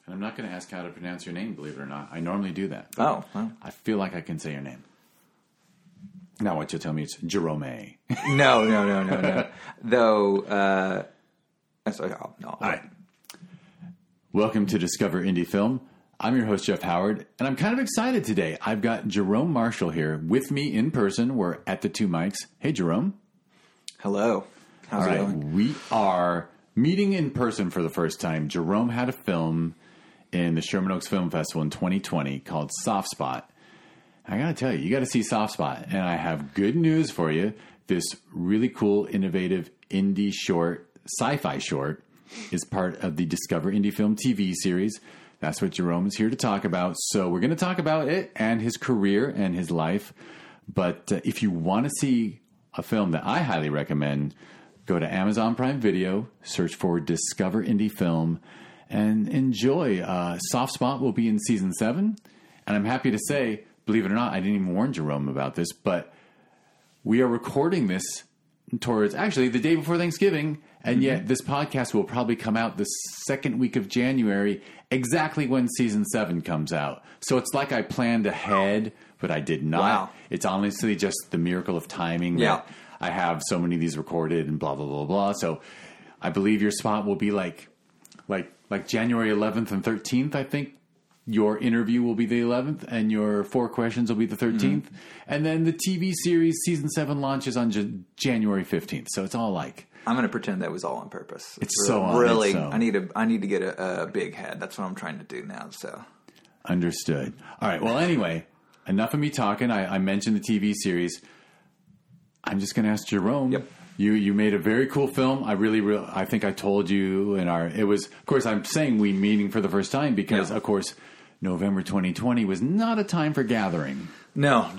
And I'm not going to ask how to pronounce your name, believe it or not. I normally do that. Oh, well. I feel like I can say your name. Now what you'll tell me it's Jerome. No. Though, that's like, oh, no. All right. Welcome to Discover Indie Film. I'm your host, Jeff Howard, and I'm kind of excited today. I've got Jerome Marshall here with me in person. We're at the Two Mics. Hey, Jerome. Hello. How's it going? We are meeting in person for the first time. Jerome had a film in the Sherman Oaks Film Festival in 2020 called Soft Spot. I got to tell you got to see Soft Spot. And I have good news for you. This really cool, innovative indie short, sci-fi short, is part of the Discover Indie Film TV series. That's what Jerome is here to talk about. So we're going to talk about it and his career and his life. But if you want to see a film that I highly recommend, go to Amazon Prime Video, search for Discover Indie Film, and enjoy. Soft Spot will be in Season 7. And I'm happy to say, believe it or not, I didn't even warn Jerome about this, but we are recording this towards, actually, the day before Thanksgiving, and yet this podcast will probably come out the second week of January, exactly when Season 7 comes out. So it's like I planned ahead, but I did not. Wow. It's honestly just the miracle of timing that I have so many of these recorded and blah, blah, blah, blah. So I believe your spot will be like January 11th and 13th, I think. Your interview will be the 11th, and your 4 questions will be the 13th. And then the TV series Season 7 launches on January 15th. So it's all like... I'm going to pretend that was all on purpose. It's so on. Really, so. I need to get a big head. That's what I'm trying to do now. So Understood. All right. Well, anyway, enough of me talking. I mentioned the TV series. I'm just going to ask Jerome. Yep. You made a very cool film. I think I told you it was, of course, I'm saying we meeting for the first time because, of course, November 2020 was not a time for gathering. No.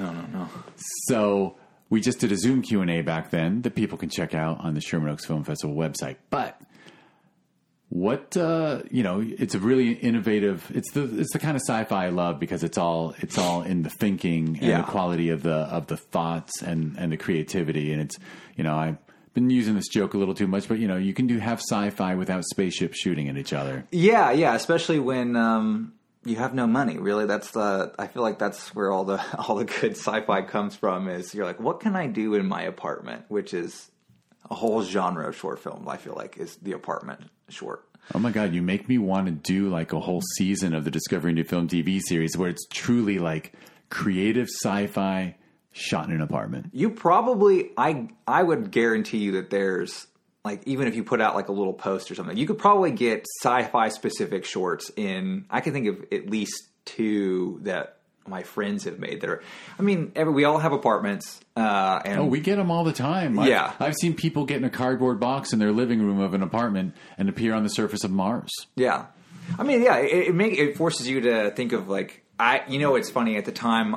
So we just did a Zoom Q&A back then that people can check out on the Sherman Oaks Film Festival website. But what, it's a really innovative, it's the kind of sci-fi I love because it's all in the thinking and the quality of the thoughts and the creativity. And it's, I've been using this joke a little too much, but you can have sci-fi without spaceships shooting at each other. Yeah. Especially when, you have no money, really. I feel like that's where all the good sci-fi comes from. Is you're like, what can I do in my apartment? Which is a whole genre of short film. I feel like is the apartment short. Oh my God, you make me want to do like a whole season of the Discover Indie Film TV series where it's truly like creative sci-fi shot in an apartment. You probably, I would guarantee you that there's. Like, even if you put out, like, a little post or something, you could probably get sci-fi specific shorts in... I can think of at least 2 that my friends have made that are... I mean, we all have apartments. And we get them all the time. Yeah. I've seen people get in a cardboard box in their living room of an apartment and appear on the surface of Mars. Yeah. I mean, yeah, it forces you to think of, like... it's funny. At the time,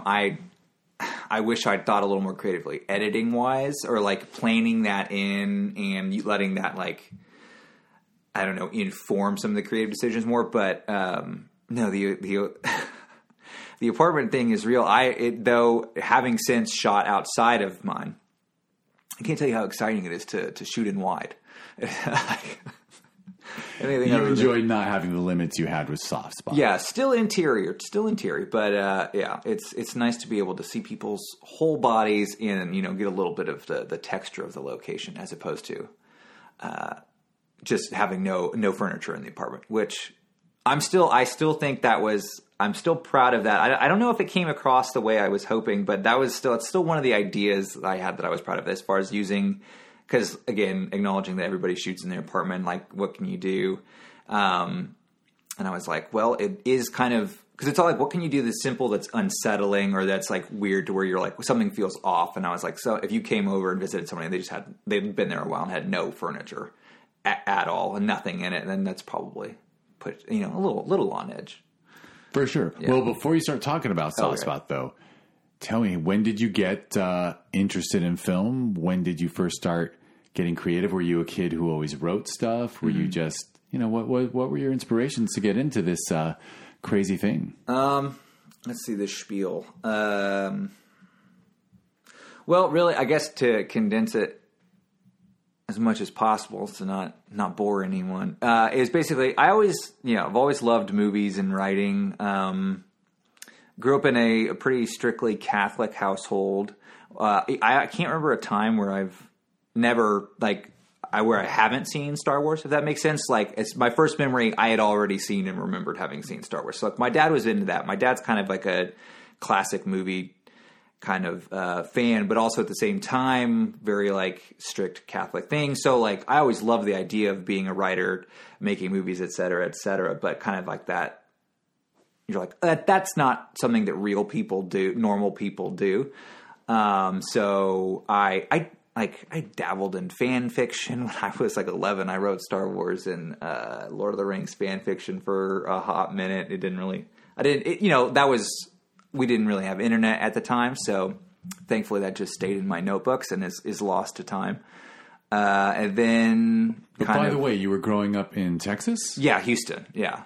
I wish I'd thought a little more creatively, editing wise, or like planning that in and letting that inform some of the creative decisions more. But no, the the apartment thing is real. Though having since shot outside of mine, I can't tell you how exciting it is to shoot in wide. You enjoyed not having the limits you had with Soft Spot. Yeah, still interior, but it's nice to be able to see people's whole bodies and get a little bit of the texture of the location as opposed to just having no furniture in the apartment. Which I still think that was. I'm still proud of that. I don't know if it came across the way I was hoping, but it's still one of the ideas that I had that I was proud of as far as using. Because, again, acknowledging that everybody shoots in their apartment, like, what can you do? And I was like, well, it is kind of... Because it's all like, what can you do that's simple, that's unsettling, or that's, like, weird to where you're like, something feels off. And I was like, so if you came over and visited somebody and they'd been there a while and had no furniture at all and nothing in it, then that's probably put, a little on edge. For sure. Yeah. Well, before you start talking about Soft Spot, though, tell me, when did you get interested in film? When did you first start getting creative? Were you a kid who always wrote stuff? Were you just, what were your inspirations to get into this crazy thing? Let's see the spiel. Well, really, I guess to condense it, as much as possible to not bore anyone. Is basically I've always loved movies and writing. Grew up in a pretty strictly Catholic household. I can't remember a time where I've never where I haven't seen Star Wars, if that makes sense. Like, it's my first memory, I had already seen and remembered having seen Star Wars. So like, my dad was into that. My dad's kind of like a classic movie kind of fan, but also at the same time, very like strict Catholic thing. So like, I always loved the idea of being a writer, making movies, et cetera, but kind of like that, you're like, that's not something that real people do, normal people do. So I dabbled in fan fiction when I was like 11. I wrote Star Wars and Lord of the Rings fan fiction for a hot minute. We didn't really have internet at the time, so thankfully that just stayed in my notebooks and is lost to time. And then, but by the way, you were growing up in Texas? Yeah, Houston. Yeah.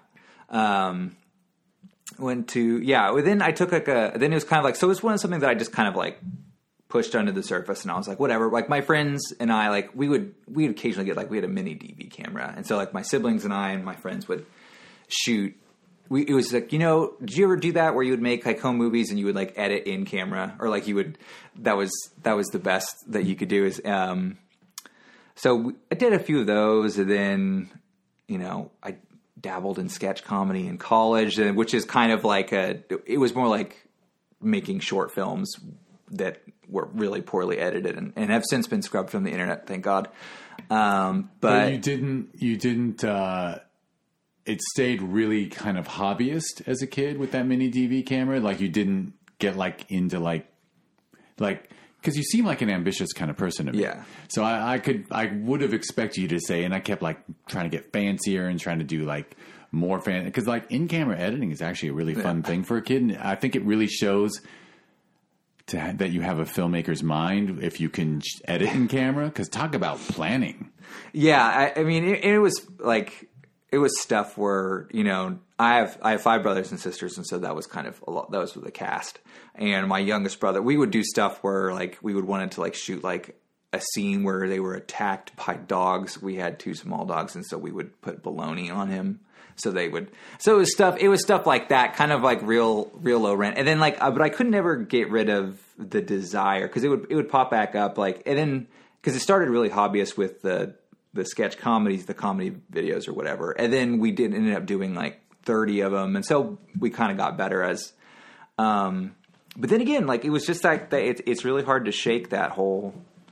Then I took then it was kind of like, so it was something that I just kind of like pushed under the surface, and I was like, whatever. Like, my friends and I, like, we'd occasionally get, like, we had a mini DV camera, and so like my siblings and I and my friends would shoot. It was like, did you ever do that where you would make like home movies and you would like edit in camera, or like that was the best that you could do is, so I did a few of those, and then, I dabbled in sketch comedy in college, which is kind of like it was more like making short films that were really poorly edited and have since been scrubbed from the internet, thank God. But you didn't, it stayed really kind of hobbyist as a kid with that mini DV camera. Like, you didn't get like into like, cause you seem like an ambitious kind of person to me. Yeah. So I would have expected you to say, and I kept like trying to get fancier and trying to do like more cause like in-camera editing is actually a really fun thing for a kid. And I think it really shows that you have a filmmaker's mind if you can edit in camera, because talk about planning. Yeah, I mean, it was like, it was stuff where, I have 5 brothers and sisters, and so that was kind of a lot. That was with the cast, and my youngest brother, we would do stuff where like we would want to like shoot like a scene where they were attacked by dogs. We had 2 small dogs, and so we would put bologna on him. So it was stuff like that, kind of like real low rent. And then like, but I could never get rid of the desire, cause it would pop back up like, and then, cause it started really hobbyist with the sketch comedies, the comedy videos or whatever. And then we ended up doing like 30 of them. And so we kind of got better as, but then again, like, it was just like that. It's really hard to shake that whole,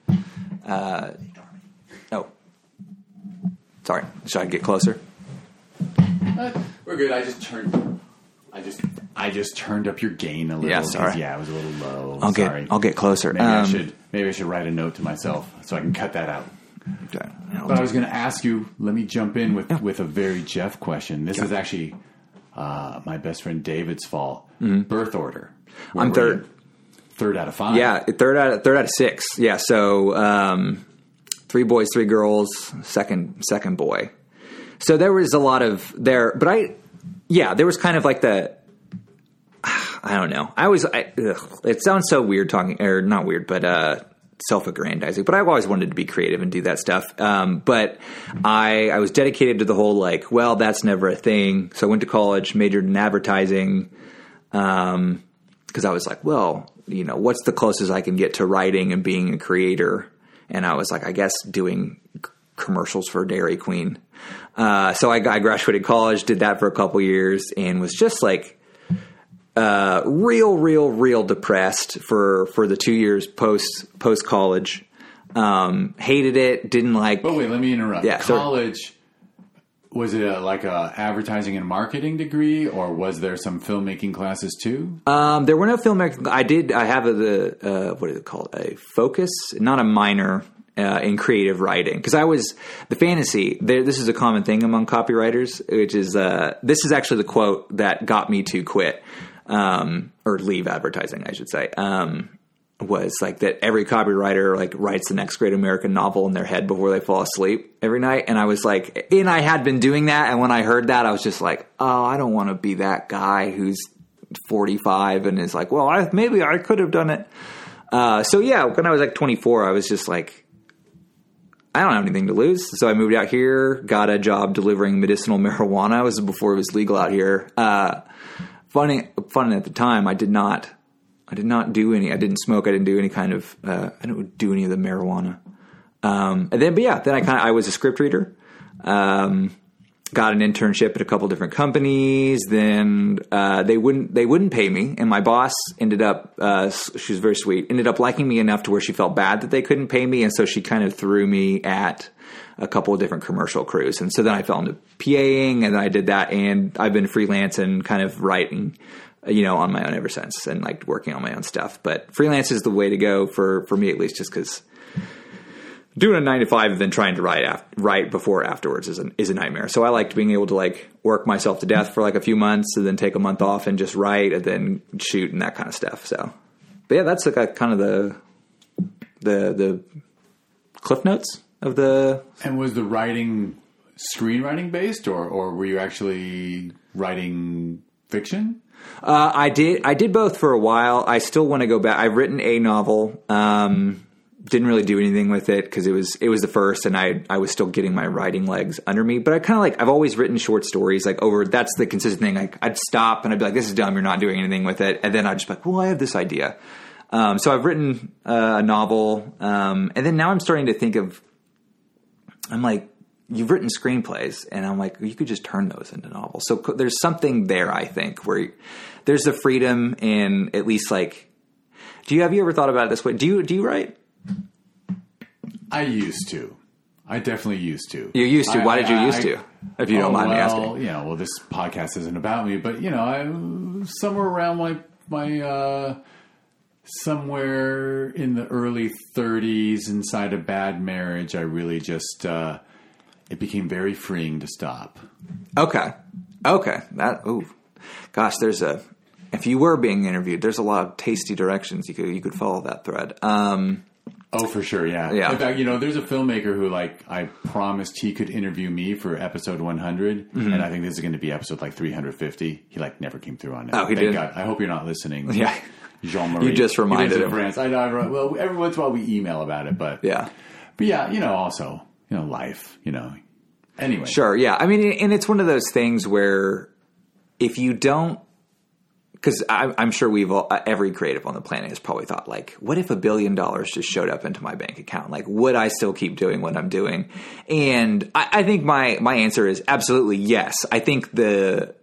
sorry. Should I get closer? We're good. I just turned up your gain a little. Yeah, sorry. Yeah, it was a little low. I'll get closer. Maybe I should write a note to myself so I can cut that out. Okay. But I was going to ask you. Let me jump in with a very Jeff question. This is actually my best friend David's fault. Mm-hmm. Birth order. I'm third. Third out of 5. Yeah, third out of 6. Yeah. So 3 boys, 3 girls. Second boy. So there was a lot of there, but there was kind of like I don't know. It sounds so weird talking, or not weird, but self-aggrandizing. But I've always wanted to be creative and do that stuff. But I was dedicated to the whole like, well, that's never a thing. So I went to college, majored in advertising, because I was like, well, what's the closest I can get to writing and being a creator? And I was like, I guess doing commercials for Dairy Queen. So I graduated college, did that for a couple years, and was just like real depressed for the 2 years post college. Hated it, didn't like. But wait, let me interrupt. Yeah, college. Was it like a advertising and marketing degree, or was there some filmmaking classes too? There were no filmmaking. I have what is it called? A focus, not a minor. In creative writing, because I was the fantasy. This is a common thing among copywriters, which is this is actually the quote that got me to quit or leave advertising, I should say. Was like that every copywriter like writes the next great American novel in their head before they fall asleep every night, and I was like, and I had been doing that, and when I heard that, I was just like, oh, I don't want to be that guy who's 45 and is like, well, maybe I could have done it. So yeah, when I was like 24, I was just like. I don't have anything to lose. So I moved out here, got a job delivering medicinal marijuana. It was before it was legal out here. Funny at the time, I did not do any, I didn't smoke. I didn't do any kind of, I didn't do any of the marijuana. Then I was a script reader. Got an internship at a couple different companies. Then they wouldn't pay me, and my boss ended up she was very sweet, ended up liking me enough to where she felt bad that they couldn't pay me, and so she kind of threw me at a couple of different commercial crews. And so then I fell into PAing, and I did that, and I've been freelance and kind of writing, on my own ever since, and like working on my own stuff. But freelance is the way to go for me, at least, just because doing a 9 to 5 and then trying to write before afterwards is a nightmare. So I liked being able to like work myself to death for like a few months and then take a month off and just write and then shoot and that kind of stuff. So, but yeah, that's like kind of the cliff notes of the. And was the writing screenwriting based, or were you actually writing fiction? I did both for a while. I still want to go back. I've written a novel. Didn't really do anything with it because it was the first, and I was still getting my writing legs under me. But I kind of like, I've always written short stories that's the consistent thing. Like I'd stop and I'd be like, this is dumb. You're not doing anything with it. And then I'd just be like, well, I have this idea. So I've written a novel. And then now I'm starting to think of, I'm like, you've written screenplays, and I'm like, you could just turn those into novels. So there's something there, I think, where there's the freedom and at least like, have you ever thought about it this way? Do you write? I used to. I definitely used to. You used to? Why did you used to? If you don't mind me asking. This podcast isn't about me, but I somewhere around my somewhere in the early 30s inside a bad marriage, I really just it became very freeing to stop. Okay. Gosh, if you were being interviewed, there's a lot of tasty directions you could follow that thread. Oh, for sure, yeah. In fact, there's a filmmaker who, I promised he could interview me for episode 100, and I think this is going to be episode, 350. He, never came through on it. Oh, he did? God. I hope you're not listening. Yeah. Jean-Marie. You just reminded him. France. I know. Well, every once in a while we email about it, but... Yeah. But yeah, also, life, Anyway. Sure, yeah. I mean, and it's one of those things where if you don't... Because I'm sure every creative on the planet has probably thought, what if $1 billion just showed up into my bank account? Would I still keep doing what I'm doing? And I think my answer is absolutely yes. I think the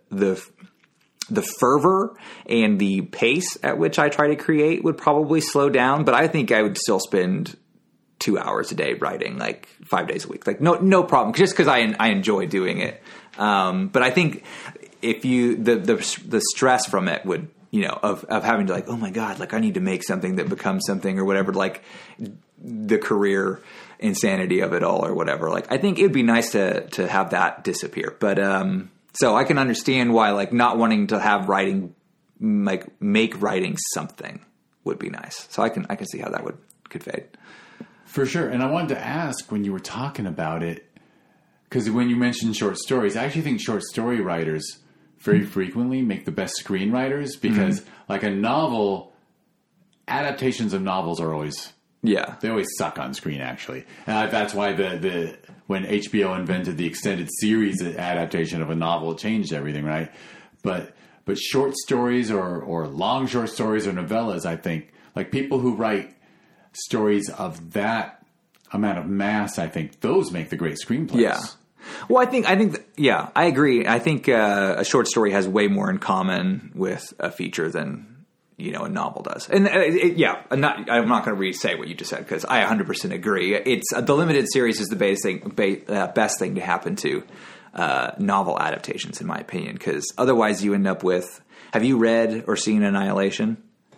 fervor and the pace at which I try to create would probably slow down, but I think I would still spend 2 hours a day writing, 5 days a week. No problem, just because I enjoy doing it. But I think... if you the stress from it would of having to oh my God, I need to make something that becomes something or whatever, the career insanity of it all or whatever, I think it'd be nice to have that disappear. But so I can understand why not wanting to have writing make writing something would be nice. So I can see how that could fade for sure. And I wanted to ask, when you were talking about it, because when you mentioned short stories, I actually think short story writers very frequently make the best screenwriters, because a novel, adaptations of novels are always, they always suck on screen, actually. And that's why when HBO invented the extended series adaptation of a novel, it changed everything, right? But short stories or long short stories or novellas, I think, people who write stories of that amount of mass, I think those make the great screenplays. Yeah. Well, I think, I agree. I think a short story has way more in common with a feature than, a novel does. And I'm not going to re-say what you just said, because I 100% agree. It's the limited series is the best thing to happen to novel adaptations, in my opinion, because otherwise you end up with. Have you read or seen Annihilation?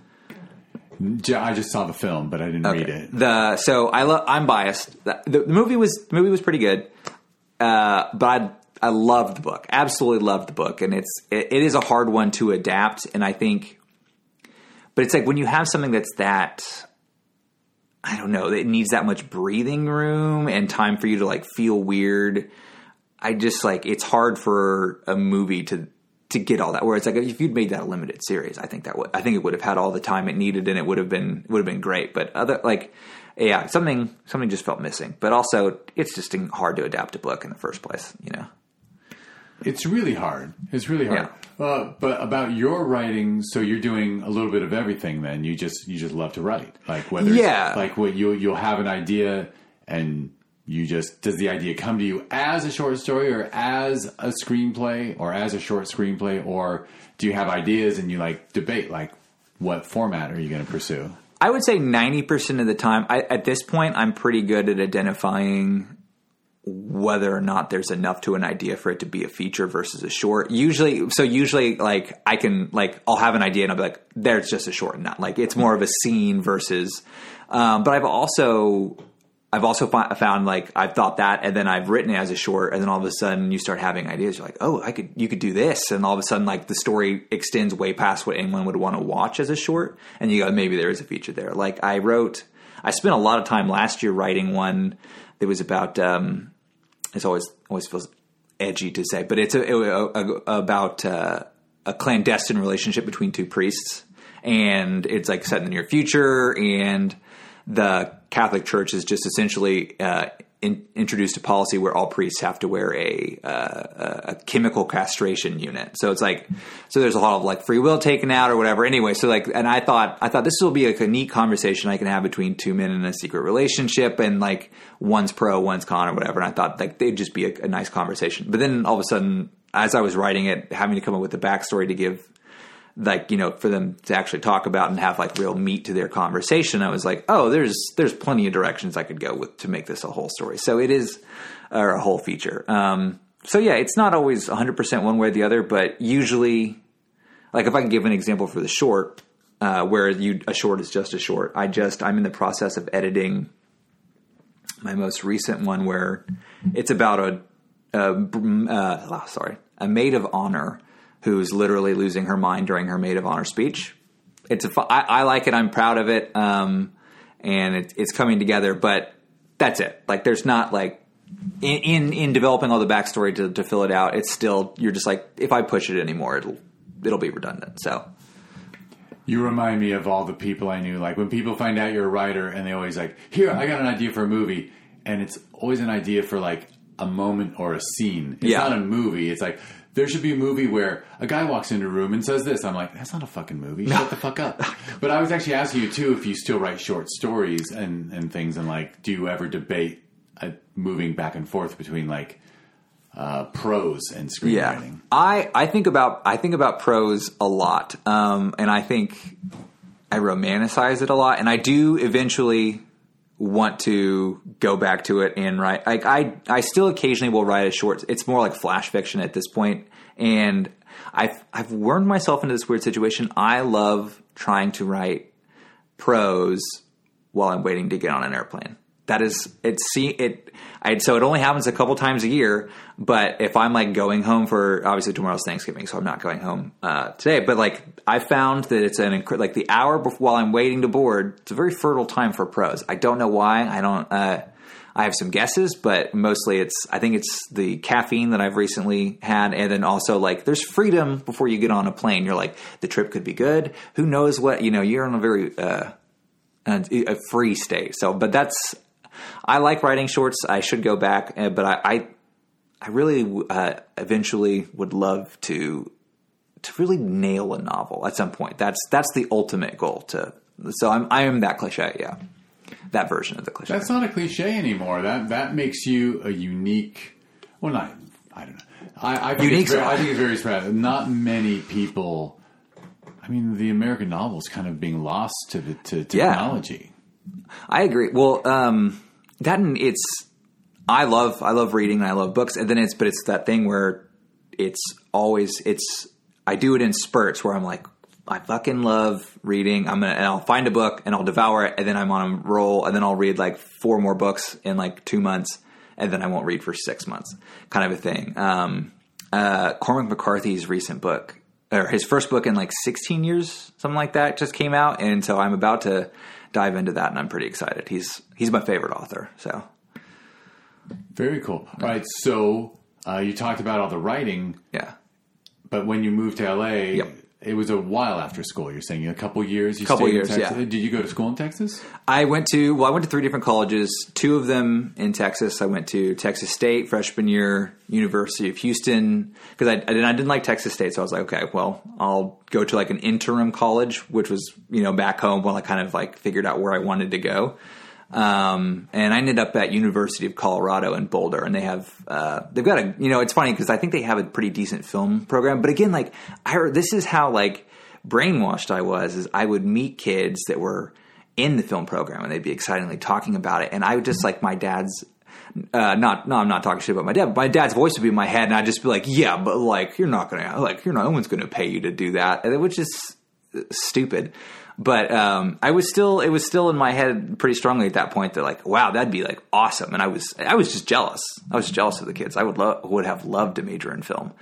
I just saw the film, but I didn't read it. So I'm biased. The movie was pretty good. But I loved the book. Absolutely loved the book, and it is a hard one to adapt. And I think, but it's when you have something that's that, I don't know, it needs that much breathing room and time for you to feel weird. I just it's hard for a movie to to get all that. Where it's like if you'd made that a limited series, I think it would have had all the time it needed, and it would have been great. But something just felt missing. But also, it's just hard to adapt a book in the first place. It's really hard. Yeah. But about your writing, so you're doing a little bit of everything. Then you just love to write, like whether like what you'll have an idea and. Does the idea come to you as a short story or as a screenplay or as a short screenplay, or do you have ideas and you debate what format are you going to pursue? I would say 90% of the time, at this point, I'm pretty good at identifying whether or not there's enough to an idea for it to be a feature versus a short. Usually I can I'll have an idea and I'll be like, there's just a short, not it's more of a scene versus. But I've also found I've thought that, and then I've written it as a short, and then all of a sudden you start having ideas. You're like, oh, you could do this, and all of a sudden the story extends way past what anyone would want to watch as a short, and you go, maybe there is a feature there. I spent a lot of time last year writing one that was about. It's always feels edgy to say, but it's about a clandestine relationship between two priests, and it's set in the near future, and the Catholic Church has just essentially introduced a policy where all priests have to wear a chemical castration unit. So it's so there's a lot of free will taken out or whatever. Anyway, so and I thought this will be a neat conversation I can have between two men in a secret relationship, and one's pro, one's con, or whatever. And I thought they'd just be a nice conversation. But then all of a sudden, as I was writing it, having to come up with the backstory to give. For them to actually talk about and have real meat to their conversation, I was like, oh, there's plenty of directions I could go with to make this a whole story. So it is a whole feature. So yeah, it's not always 100% one way or the other, but usually, if I can give an example for the short, where a short is just a short, I'm in the process of editing my most recent one where it's about a maid of honor who's literally losing her mind during her maid of honor speech. I like it. I'm proud of it. And it's coming together, but that's it. There's not in developing all the backstory to fill it out. It's still, you're just if I push it anymore, it'll be redundant. So you remind me of all the people I knew. When people find out you're a writer and they always here, I got an idea for a movie. And it's always an idea for a moment or a scene. It's not a movie. It's there should be a movie where a guy walks into a room and says this. I'm like, that's not a fucking movie. Shut the fuck up. But I was actually asking you, too, if you still write short stories and things. And, do you ever debate moving back and forth between, prose and screenwriting? Yeah. I think about prose a lot. And I think I romanticize it a lot. And I do eventually want to go back to it and write. I still occasionally will write a short. It's more like flash fiction at this point, and I've wormed myself into this weird situation. I love trying to write prose while I'm waiting to get on an airplane. So it only happens a couple times a year, but if I'm going home for, obviously tomorrow's Thanksgiving, so I'm not going home today, but I found that it's the hour while I'm waiting to board, it's a very fertile time for prose. I don't know why. I have some guesses, but mostly I think it's the caffeine that I've recently had. And then also there's freedom before you get on a plane. You're the trip could be good. Who knows what, you're in a very, a free state. So, but I like writing shorts. I should go back, but I really eventually would love to really nail a novel at some point. That's the ultimate goal. So I am that cliche, yeah. That version of the cliche. That's not a cliche anymore. That makes you a unique. Well, not. I don't know. I think it's very special. Not many people. I mean, the American novel is kind of being lost to technology. Yeah. I agree. Well, I love reading and I love books, and then it's that thing where I do it in spurts where I'm I fucking love reading. And I'll find a book and I'll devour it, and then I'm on a roll, and then I'll read 4 more books in 2 months, and then I won't read for 6 months, kind of a thing. Cormac McCarthy's recent book, or his first book in 16 years, something like that, just came out, and so I'm about to dive into that, and I'm pretty excited. He's my favorite author. So very cool. All right, so you talked about all the writing. Yeah. But when you moved to LA, Yep. it was a while after school. You're saying a couple years. Couple stayed years, in Texas? yeah. Did you go to school in Texas? I went to 3 different colleges, 2 of them in Texas. I went to Texas State freshman year, University of Houston, because I didn't like Texas State. So I was like, okay, well, I'll go to like an interim college, which was, back home while I kind of like figured out where I wanted to go. And I ended up at University of Colorado in Boulder, and they have, they've got a, it's funny because I think they have a pretty decent film program, but again, like I heard, this is how like brainwashed I was, is I would meet kids that were in the film program and they'd be excitedly talking about it. And I would just like my dad's, I'm not talking shit about my dad, but my dad's voice would be in my head and I'd just be like, yeah, but like, no one's going to pay you to do that. And it was just stupid. But it was still in my head pretty strongly at that point that like, wow, that'd be like awesome. And I was just jealous. I was jealous of the kids. I would have loved to major in film.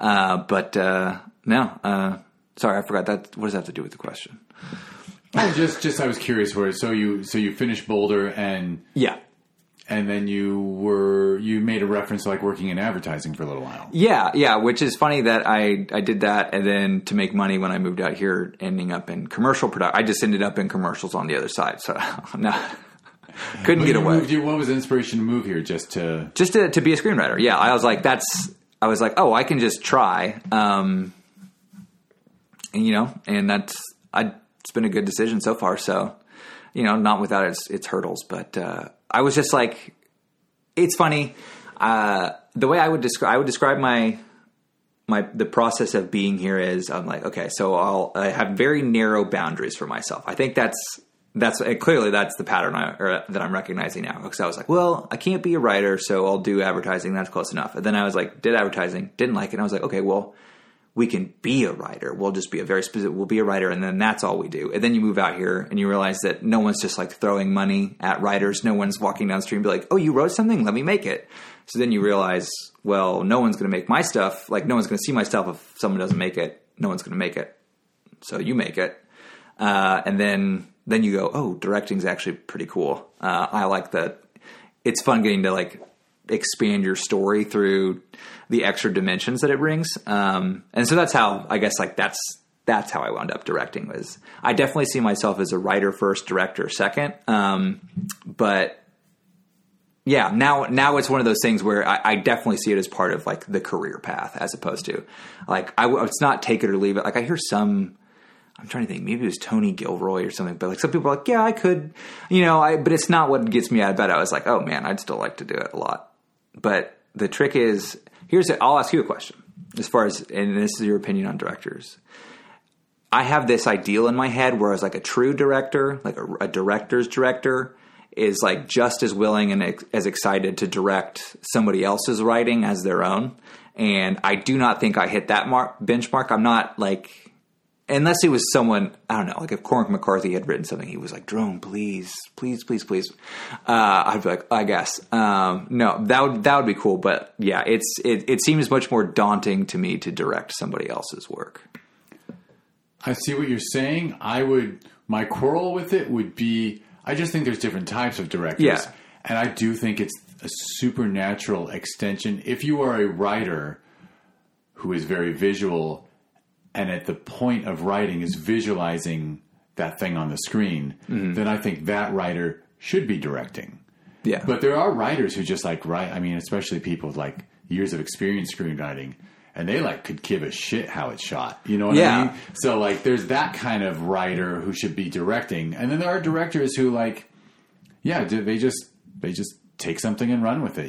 No. Sorry, I forgot that. What does that have to do with the question? Oh, just I was curious where. So you finished Boulder and yeah. And then you made a reference to like working in advertising for a little while. Yeah, which is funny that I did that, and then to make money when I moved out here, ending up in commercial production. I just ended up in commercials on the other side, so no, couldn't get away. What was the inspiration to move here? Just to be a screenwriter. Yeah, I was like, oh, I can just try, and it's been a good decision so far. So, not without its hurdles, but. I was just like, it's funny. The way I would describe the process of being here is I'm like, okay, so I have very narrow boundaries for myself. I think that's clearly that's the pattern that I'm recognizing now. Because I was like, well, I can't be a writer, so I'll do advertising. That's close enough. And then I was like, did advertising, didn't like it. And I was like, okay, well, we can be a writer. We'll just be we'll be a writer, and then that's all we do. And then you move out here and you realize that no one's just like throwing money at writers. No one's walking down the street and be like, oh, you wrote something? Let me make it. So then you realize, well, no one's going to make my stuff. Like no one's going to see my stuff if someone doesn't make it. No one's going to make it. So you make it. And then you go, oh, directing's actually pretty cool. I like that. It's fun getting to like expand your story through the extra dimensions that it brings. And so that's how, I guess, like that's how I wound up directing. Was I definitely see myself as a writer first, director second. But yeah, now it's one of those things where I definitely see it as part of like the career path, as opposed to like, it's not take it or leave it. Like I hear I'm trying to think, maybe it was Tony Gilroy or something, but like some people are like, yeah, I could, but it's not what gets me out of bed. I was like, oh man, I'd still like to do it a lot. But the trick is, I'll ask you a question as far as, and this is your opinion on directors. I have this ideal in my head, whereas like a true director, like a director's director is like just as willing and as excited to direct somebody else's writing as their own. And I do not think I hit that benchmark. I'm not like, unless it was someone, I don't know, like if Cormac McCarthy had written something, he was like, Jerome, please. I'd be like, I guess. No, that would be cool. But yeah, it seems much more daunting to me to direct somebody else's work. I see what you're saying. My quarrel with it would be, I just think there's different types of directors. Yeah. And I do think it's a supernatural extension. If you are a writer who is very visual and at the point of writing is visualizing that thing on the screen, then I think that writer should be directing. Yeah. But there are writers who just like write, I mean, especially people with like years of experience screenwriting, and they like could give a shit how it's shot. You know what I mean? So like there's that kind of writer who should be directing. And then there are directors who like, yeah, they just take something and run with it.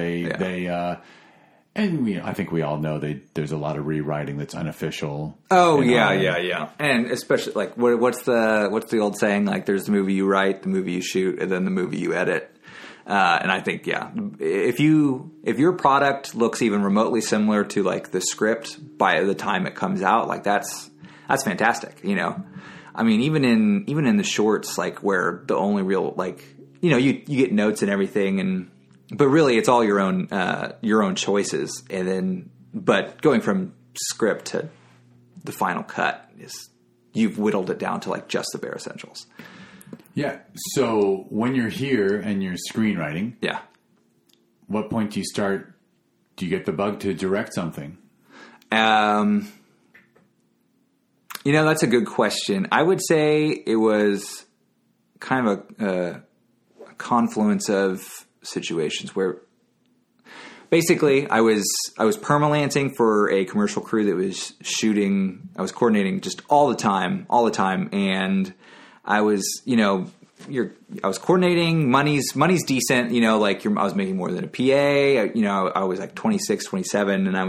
I think we all know there's a lot of rewriting that's unofficial. Oh yeah. And especially like what's the old saying? Like there's the movie you write, the movie you shoot, and then the movie you edit. And I think if your product looks even remotely similar to like the script by the time it comes out, like that's fantastic. I mean even in the shorts, like where the only real like you get notes and everything but really, it's all your own choices, and then but going from script to the final cut is you've whittled it down to like just the bare essentials. Yeah. So when you're here and you're screenwriting, yeah, what point do you start? Do you get the bug to direct something? That's a good question. I would say it was kind of a confluence of situations where basically I was permalancing for a commercial crew that was shooting. I was coordinating just all the time, and I was, I was coordinating. Money's decent, I was making more than a PA. I was like 26, 27, and I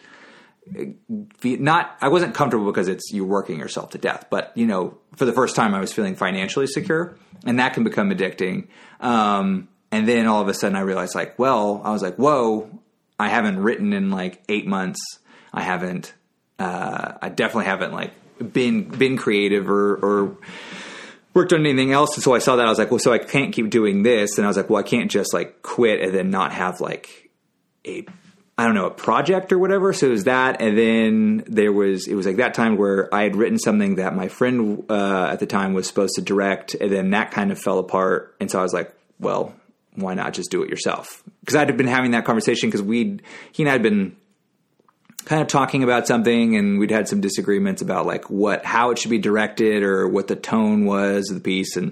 wasn't comfortable because you're working yourself to death. But, for the first time I was feeling financially secure, and that can become addicting. And then all of a sudden I realized whoa, I haven't written in like 8 months. I definitely haven't like been creative or worked on anything else. And so I saw that I was like, well, so I can't keep doing this. And I was like, well, I can't just like quit and then not have like a project or whatever. So it was that. And then it was like that time where I had written something that my friend at the time was supposed to direct. And then that kind of fell apart. And so I was like, well, why not just do it yourself? Because I'd been having that conversation because he and I had been kind of talking about something, and we'd had some disagreements about like how it should be directed or what the tone was of the piece. And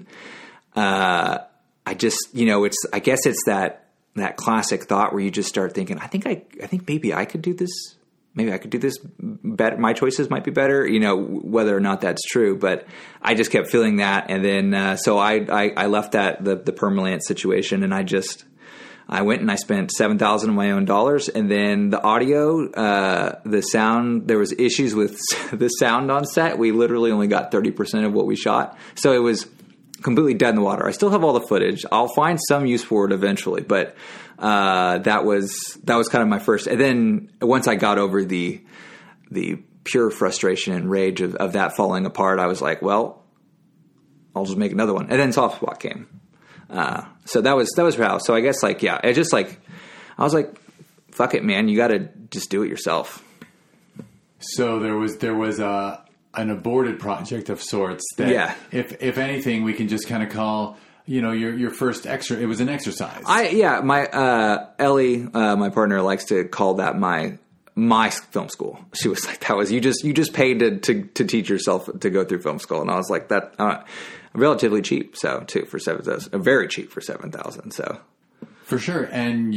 I just, I guess it's that classic thought where you just start thinking, I think maybe I could do this. Maybe I could do this better. My choices might be better, whether or not that's true. But I just kept feeling that. And then, so I left the permalance situation, and I went and I spent $7,000 of my own dollars. And then the audio, the sound, there was issues with the sound on set. We literally only got 30% of what we shot. So it was completely dead in the water. I still have all the footage. I'll find some use for it eventually, but that was kind of my first. And then once I got over the pure frustration and rage of that falling apart, I was like, well, I'll just make another one. And then Soft Spot came. So that was how. So I guess I was like, fuck it, man. You got to just do it yourself. So there was an aborted project of sorts that, if anything, we can just kind of call, your first it was an exercise. My Ellie, my partner, likes to call that my film school. She was like, you just paid to teach yourself to go through film school. And I was like, that relatively cheap. So too, for $7,000, very cheap for $7,000. So for sure. And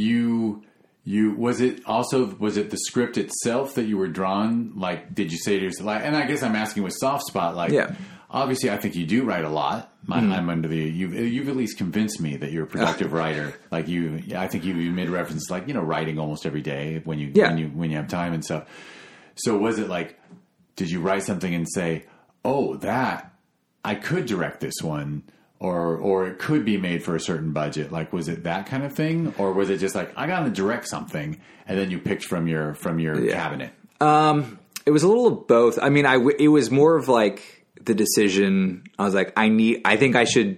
was it the script itself that you were drawn? Like, did you say to yourself, and I guess I'm asking with Soft Spot, obviously I think you do write a lot. I'm under you've at least convinced me that you're a productive writer. Like I think you made reference writing almost every day when you have time and stuff. So was it like, did you write something and say, oh, that I could direct this one? Or it could be made for a certain budget. Like, was it that kind of thing, or was it just like, I got to direct something, and then you picked from your cabinet? It was a little of both. I mean, it was more of like the decision. I was like, I think I should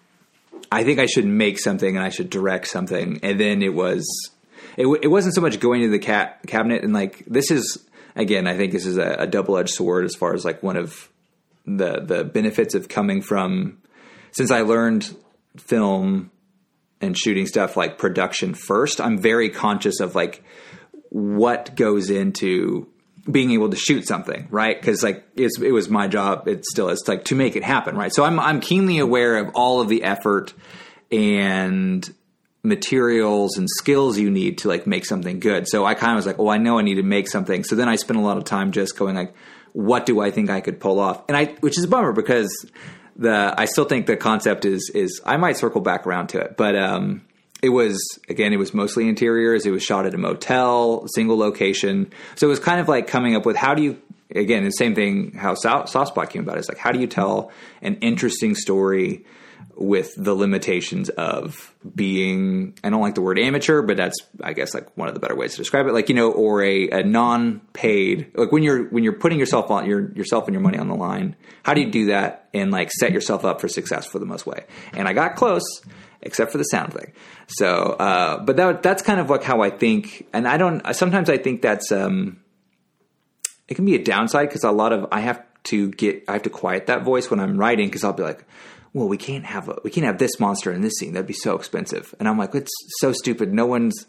make something, and I should direct something. And then it wasn't so much going to the cabinet, and like, this is, again, I think this is a double-edged sword as far as like one of the benefits of coming from. Since I learned film and shooting stuff like production first, I'm very conscious of like what goes into being able to shoot something, right? Because like it was my job. It still is like to make it happen, right? So I'm keenly aware of all of the effort and materials and skills you need to like make something good. So I kind of was like, oh, I know I need to make something. So then I spent a lot of time just going like, what do I think I could pull off? Which is a bummer because I still think the concept is I might circle back around to it, but it was mostly interiors. It was shot at a motel, single location. So it was kind of like coming up with how do you, again, the same thing how Soft Spot came about. It's like, how do you tell an interesting story with the limitations of being, I don't like the word amateur, but that's, I guess, like one of the better ways to describe it. Like, or a non-paid, like when you're putting yourself and your money on the line, how do you do that and like set yourself up for success for the most way? And I got close, except for the sound thing. So, but that's kind of like how I think. And sometimes I think that's, it can be a downside because I have to quiet that voice when I'm writing. Cause I'll be like, well, we can't have this monster in this scene. That'd be so expensive. And I'm like, it's so stupid. No one's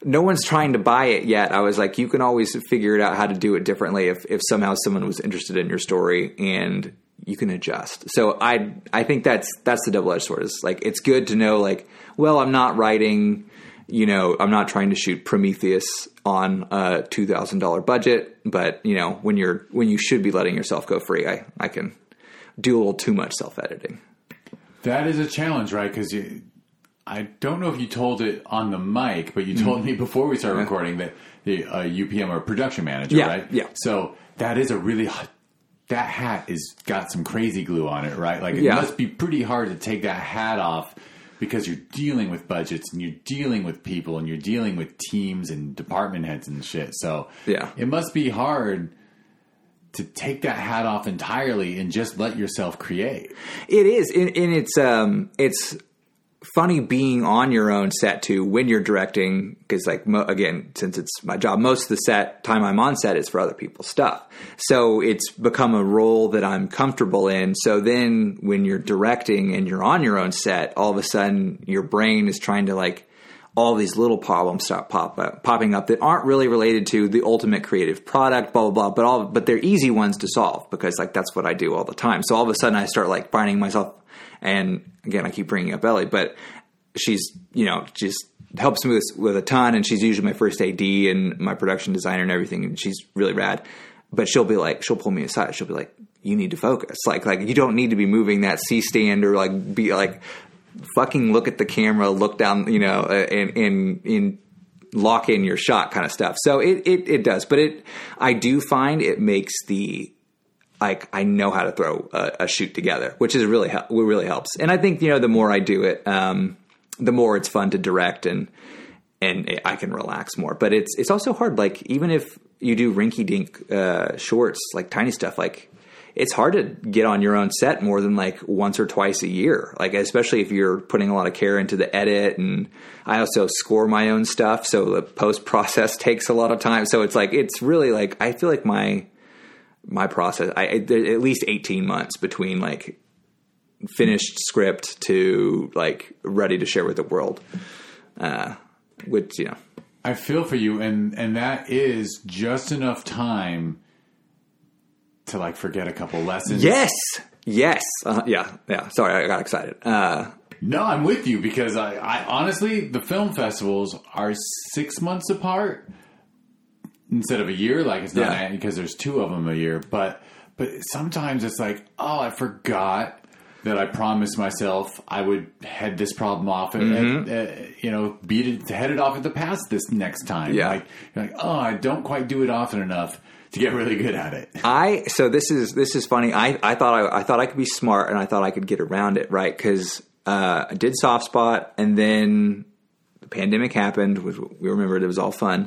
no one's trying to buy it yet. I was like, you can always figure it out how to do it differently if somehow someone was interested in your story, and you can adjust. So I think that's the double-edged sword. Is like, it's good to know, like, well, I'm not writing, I'm not trying to shoot Prometheus on a $2,000 budget, but when you should be letting yourself go free, I can do a little too much self-editing. That is a challenge, right? Because I don't know if you told it on the mic, but you told me before we started recording that the UPM or production manager, right? Yeah. So that is that hat is got some crazy glue on it, right? Like, it must be pretty hard to take that hat off because you're dealing with budgets and you're dealing with people and you're dealing with teams and department heads and shit. So it must be hard to take that hat off entirely and just let yourself create. It is. And it's funny being on your own set too when you're directing, because again, since it's my job, most of the set time I'm on set is for other people's stuff. So it's become a role that I'm comfortable in. So then when you're directing and you're on your own set, all of a sudden your brain is trying to, like, all these little problems start popping up that aren't really related to the ultimate creative product, blah, blah, blah, but they're easy ones to solve because, like, that's what I do all the time. So all of a sudden I start, like, finding myself, and again, I keep bringing up Ellie, but she's, just helps me with a ton, and she's usually my first AD and my production designer and everything, and she's really rad. But she'll pull me aside. She'll be like, you need to focus. Like you don't need to be moving that C-stand or, like, be like, fucking look at the camera, look down, and lock in your shot kind of stuff. So it does, but I do find it makes I know how to throw a shoot together, which is really helps. And I think, the more I do it, the more it's fun to direct and I can relax more, but it's also hard. Like, even if you do rinky dink, shorts, like tiny stuff, like, it's hard to get on your own set more than, like, once or twice a year. Like, especially if you're putting a lot of care into the edit, and I also score my own stuff. So the post process takes a lot of time. So it's like, it's really, like, I feel like my process, at least 18 months between, like, finished script to, like, ready to share with the world. Which, I feel for you. And that is just enough time to, like, forget a couple lessons. Yes. Yeah. Sorry, I got excited. No, I'm with you, because I honestly, the film festivals are 6 months apart instead of a year. Like, it's not because there's 2 of them a year, but sometimes it's like, oh, I forgot that I promised myself I would head this problem off and head it off at the pass this next time. Yeah. Like, you're like, oh, I don't quite do it often enough to get really good at it. So this is funny. I thought I could be smart, and I thought I could get around it, right? Because I did Soft Spot, and then the pandemic happened, which we remembered it was all fun.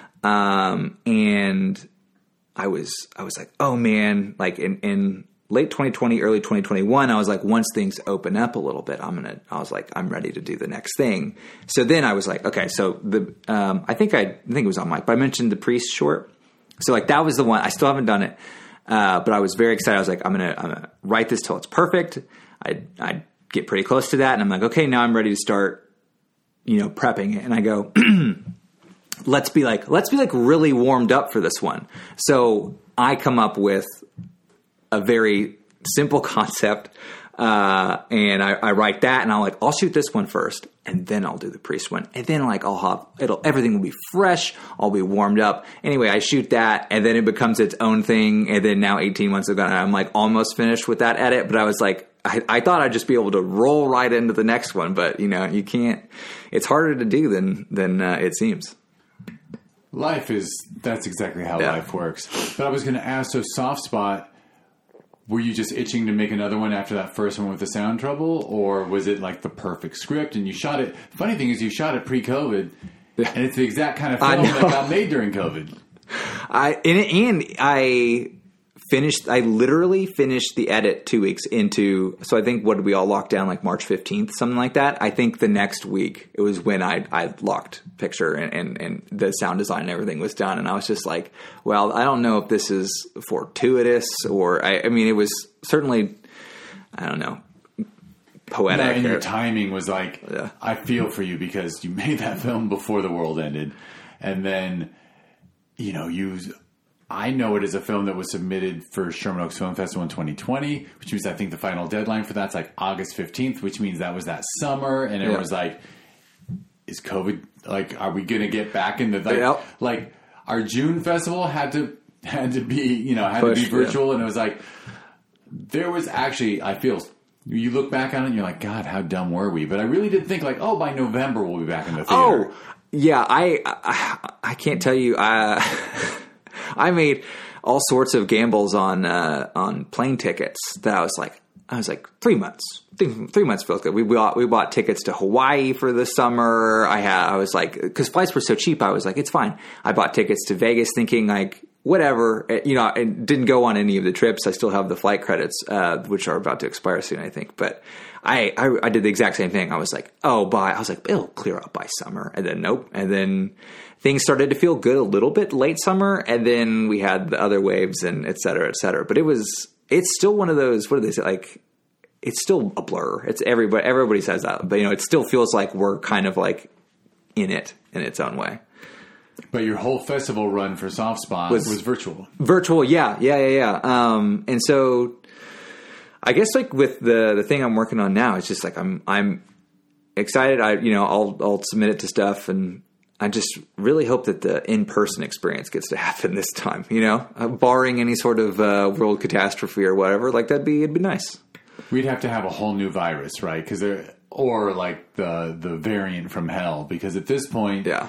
And I was like, oh man, like in late 2020, early 2021, I was like, once things open up a little bit, I'm ready to do the next thing. So then I was like, okay, so I think it was on mic, but I mentioned the Priest short. So, like, that was the one. I still haven't done it, but I was very excited. I was like, I'm gonna write this till it's perfect. I get pretty close to that, and I'm like, okay, now I'm ready to start, prepping it. And I go, let's be really warmed up for this one. So I come up with a very simple concept, and I write that, and I'll shoot this one first, and then I'll do the Priest one, and then everything will be fresh. I'll be warmed up. Anyway, I shoot that, and then it becomes its own thing. And then now 18 months ago, I'm like almost finished with that edit, but I was like, I thought I'd just be able to roll right into the next one, but you can't. It's harder to do than it seems. That's exactly how life works. But I was going to ask, so Soft Spot, were you just itching to make another one after that first one with the sound trouble, or was it like the perfect script and you shot it? The funny thing is, you shot it pre-COVID, and it's the exact kind of film that got made during COVID. I literally finished the edit 2 weeks into, so I think, what did we all lock down, like March 15th, something like that? I think the next week, it was when I locked picture and the sound design and everything was done. And I was just like, well, I don't know if this is fortuitous or, I mean, it was certainly, I don't know, poetic. No, and your timing was like, Yeah. I feel for you because you made that film before the world ended. And then, I know it is a film that was submitted for Sherman Oaks Film Festival in 2020, which means I think the final deadline for that's like August 15th, which means that was that summer. And it was like, is COVID, like, are we going to get back in the, like our June festival had to be, to be virtual. And it was like, there was actually, I feel, you look back on it and you're like, God, how dumb were we? But I really did think like, by November we'll be back in the theater. Oh, yeah. I can't tell you. I made all sorts of gambles on plane tickets that I was like 3 months. 3 months feels good. We bought tickets to Hawaii for the summer. I was like, because flights were so cheap, I was like, it's fine. I bought tickets to Vegas thinking like, whatever, and didn't go on any of the trips. I still have the flight credits, which are about to expire soon, I think. But I did the exact same thing. I was like, it'll clear up by summer. And then nope. And then things started to feel good a little bit late summer. And then we had the other waves and et cetera, et cetera. But it's still one of those, what do they say? Like, it's still a blur. It's everybody says that, but it still feels like we're kind of like in its own way. But your whole festival run for Soft Spot was virtual. Virtual, yeah. And so I guess like with the thing I'm working on now, it's just like I'm excited. I'll submit it to stuff, and I just really hope that the in-person experience gets to happen this time. Barring any sort of world catastrophe or whatever, like it'd be nice. We'd have to have a whole new virus, right? Or like the variant from hell, because at this point, yeah.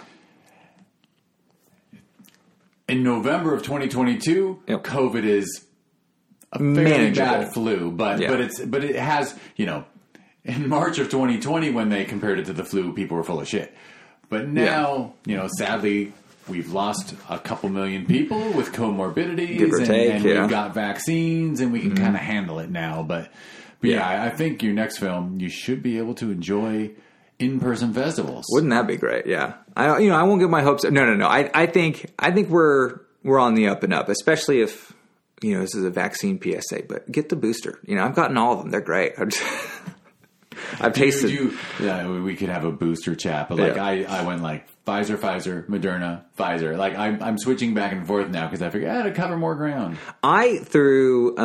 In November of 2022, COVID is a fairly manageable. bad flu, but it has, in March of 2020 when they compared it to the flu, people were full of shit. But now, sadly, we've lost a couple million people with comorbidities, give or take, and we've got vaccines, and we can kind of handle it now. But I think your next film, you should be able to enjoy in-person festivals. Wouldn't that be great? Yeah. I won't get my hopes up. No. I think we're on the up and up, especially if, this is a vaccine PSA, but get the booster. I've gotten all of them. They're great. I've tasted. We could have a booster chat, but I went like Pfizer, Moderna, Pfizer. Like I'm switching back and forth now because I figured I had to cover more ground. I through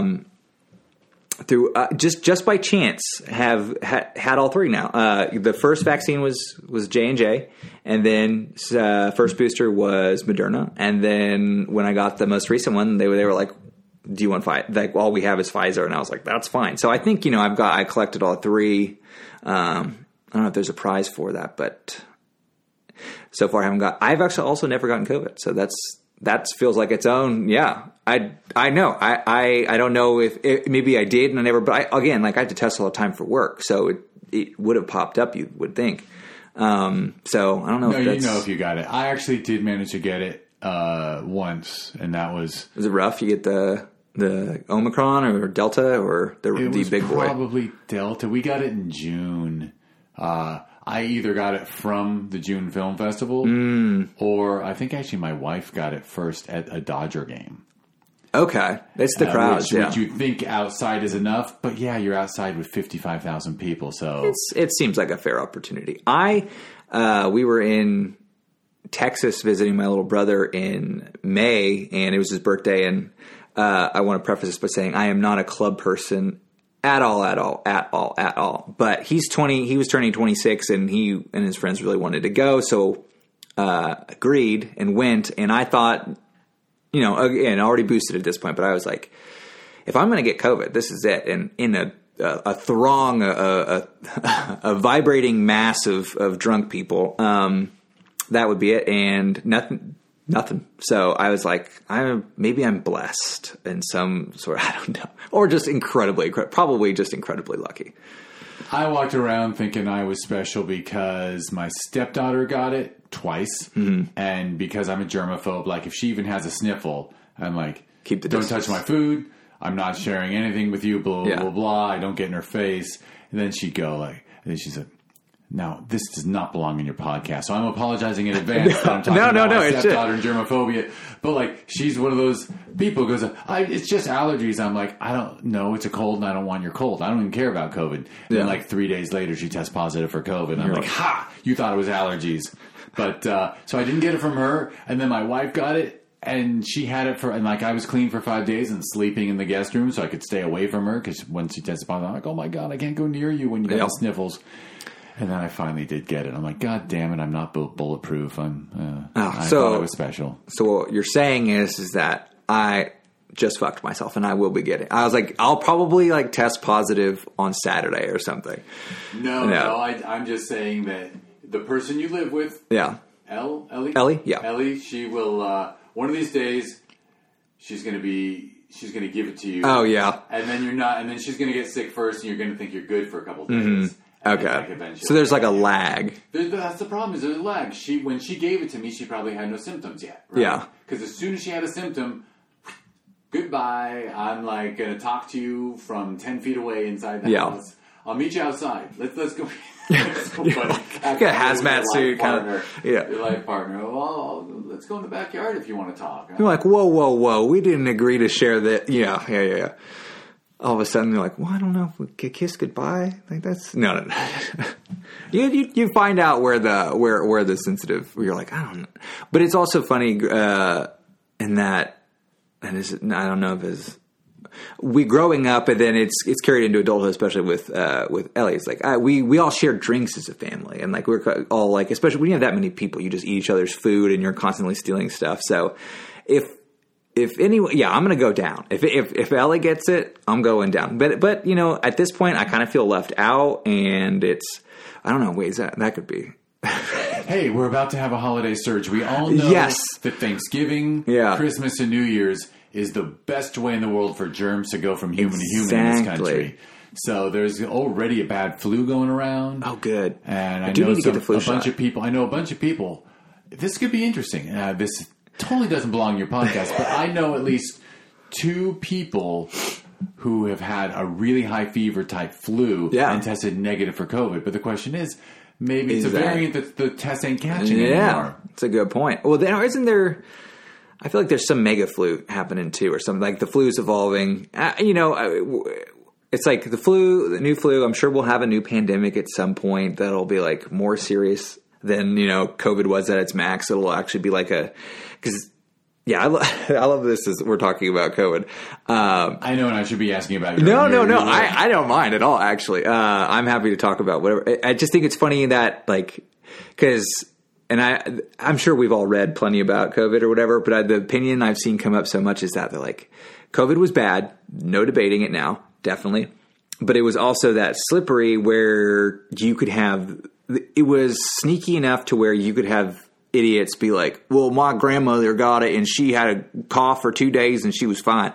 just by chance have had all three now. The first vaccine was J&J, and then first booster was Moderna, and then when I got the most recent one, they were like, "Do you want Pfizer?" Like, all we have is Pfizer, and I was like, "That's fine." So I think I collected all three. I don't know if there's a prize for that, but so far I've actually also never gotten COVID, so that feels like its own. Yeah, I know. I don't know if maybe I did and I never. But I have to test all the time for work, so it would have popped up. You would think. So I don't know. No, if you got it. I actually did manage to get it once, and that was. Was it rough? You get the Omicron or Delta or the big boy? Probably Delta. We got it in June. I either got it from the June Film Festival, or I think actually my wife got it first at a Dodger game. Okay, it's the crowds. Which you think outside is enough, but you're outside with 55,000 people, so it seems like a fair opportunity. We were in Texas visiting my little brother in May, and it was his birthday, and I want to preface this by saying I am not a club person at all. But he's 20. He was turning 26, and he and his friends really wanted to go, so agreed and went. And I thought, again, already boosted at this point, but I was like, if I'm going to get COVID, this is it. And in a throng, a vibrating mass of drunk people, that would be it. And nothing. So I was like, maybe I'm blessed in some sort. I don't know, or just probably just incredibly lucky. I walked around thinking I was special because my stepdaughter got it twice, and because I'm a germaphobe, like if she even has a sniffle, I'm like, keep the distance. Don't touch my food. I'm not sharing anything with you. Blah blah blah. I don't get in her face. And then she'd go like, and then she said, Now, this does not belong in your podcast, so I'm apologizing in advance that I'm talking about my stepdaughter and germophobia. But, like, she's one of those people who goes, it's just allergies. I'm like, I don't know. It's a cold, and I don't want your cold. I don't even care about COVID. And then, like, 3 days later, she tests positive for COVID. And I'm like, ha! You thought it was allergies. But, so I didn't get it from her, and then my wife got it. And she had it and like I was clean for 5 days and sleeping in the guest room so I could stay away from her because when she tested positive, I'm like, oh my God, I can't go near you when you get the sniffles. And then I finally did get it. I'm like, God damn it, I'm not bulletproof. I thought it was special. So what you're saying is that I just fucked myself and I will be getting. I was like, I'll probably like test positive on Saturday or something. No, I'm just saying that the person you live with, Ellie, Ellie, she will. One of these days, she's going to give it to you. Oh, yeah. And then you're not, and then she's going to get sick first, and you're going to think you're good for a couple of days. Mm-hmm. Okay. So there's like a lag. That's the problem, is there's a lag. When she gave it to me, she probably had no symptoms yet. Right? Yeah. Because as soon as she had a symptom, goodbye, I'm like going to talk to you from 10 feet away inside the house. I'll meet you outside. Let's go. Let's go like a hazmat suit kind of. Your life partner. Well, let's go in the backyard if you want to talk. You're like, whoa. We didn't agree to share that. Yeah. All of a sudden, you're like, well, I don't know if we could kiss goodbye. Like that's no. You find out where the sensitive. You're like, I don't know. But it's also funny in that, and I don't know if it's. We growing up, and then it's carried into adulthood, especially with Ellie. It's like we all share drinks as a family, and like we're all like, especially when you have that many people, you just eat each other's food, and you're constantly stealing stuff. So if anyone, I'm going to go down. If Ellie gets it, I'm going down. But at this point, I kind of feel left out, and I don't know ways that could be. Hey, we're about to have a holiday surge. We all know that Thanksgiving, Christmas, and New Year's is the best way in the world for germs to go from human to human in this country. So there's already a bad flu going around. Oh, good. And I know a bunch of people. I know a bunch of people. This could be interesting. This totally doesn't belong in your podcast, but I know at least 2 people who have had a really high fever type flu and tested negative for COVID. But the question is, maybe it's a variant that the test ain't catching anymore. That's a good point. Well, then isn't there... I feel like there's some mega flu happening too, or something like the flu's evolving. It's like the new flu. I'm sure we'll have a new pandemic at some point that'll be like more serious than COVID was at its max. It'll actually be like I love this as we're talking about COVID. I know, and I should be asking about your No. I don't mind at all. Actually, I'm happy to talk about whatever. I just think it's funny that because. And I'm sure we've all read plenty about COVID or whatever, but the opinion I've seen come up so much is that they're like, COVID was bad. No debating it now. Definitely. But it was also that slippery where you could have, it was sneaky enough to where you could have idiots be like, well, my grandmother got it and she had a cough for 2 days and she was fine.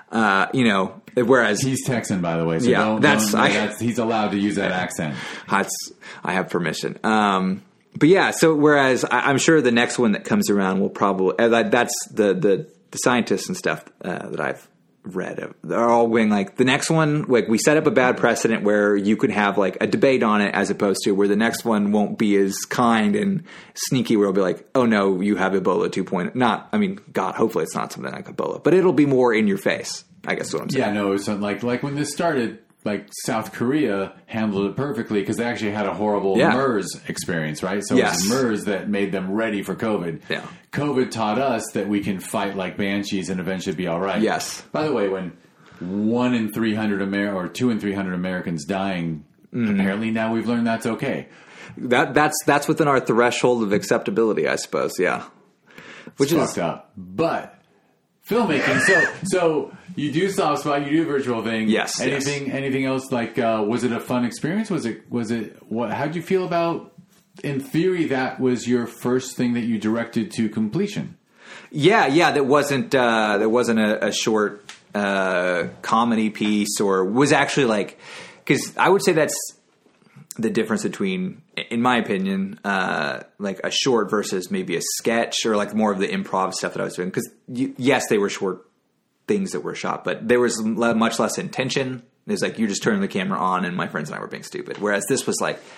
Whereas he's Texan, by the way. So he's allowed to use that accent. I have permission. But yeah, so whereas I'm sure the next one that comes around will probably that's the scientists and stuff that I've read. They're all going like the next one, like we set up a bad precedent where you could have like a debate on it as opposed to where the next one won't be as kind and sneaky where it'll be like, oh no, you have Ebola 2.0. God, hopefully it's not something like Ebola, but it'll be more in your face. I guess what I'm saying. Yeah, no, it's like when this started. Like South Korea handled it perfectly because they actually had a horrible MERS experience, right? So it was MERS that made them ready for COVID. Yeah. COVID taught us that we can fight like banshees and eventually be all right. Yes. By the way, when 1 in 300 or 2 in 300 Americans dying, apparently now we've learned that's okay. That's within our threshold of acceptability, I suppose. Yeah. Which is fucked up, but. Filmmaking. So you do Soft Spot, you do virtual thing. Yes. Anything else? Like, was it a fun experience? Was it? What? How'd you feel about? In theory, that was your first thing that you directed to completion. Yeah. That wasn't a short comedy piece, or was actually like because I would say that's the difference between, in my opinion, like a short versus maybe a sketch or like more of the improv stuff that I was doing. Because yes, they were short things that were shot, but there was much less intention. It was like you just turning the camera on and my friends and I were being stupid. Whereas this was like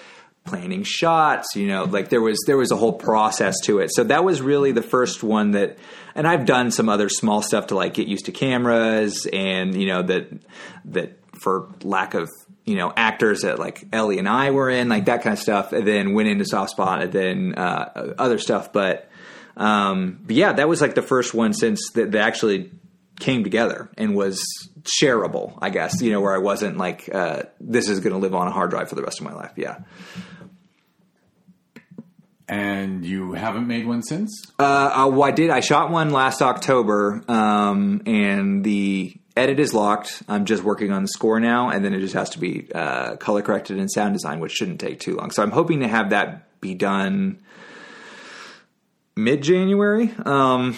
planning shots, like there was a whole process to it. So that was really the first one that, and I've done some other small stuff to like get used to cameras and, that for lack of, actors that like Ellie and I were in, like that kind of stuff, and then went into Soft Spot and then other stuff. But yeah, that was like the first one since that actually came together and was shareable, I guess, where I wasn't like, this is going to live on a hard drive for the rest of my life. Yeah. And you haven't made one since? Well, I did. I shot one last October, and the edit is locked. I'm just working on the score now, and then it just has to be color corrected and sound design, which shouldn't take too long. So I'm hoping to have that be done mid-January. And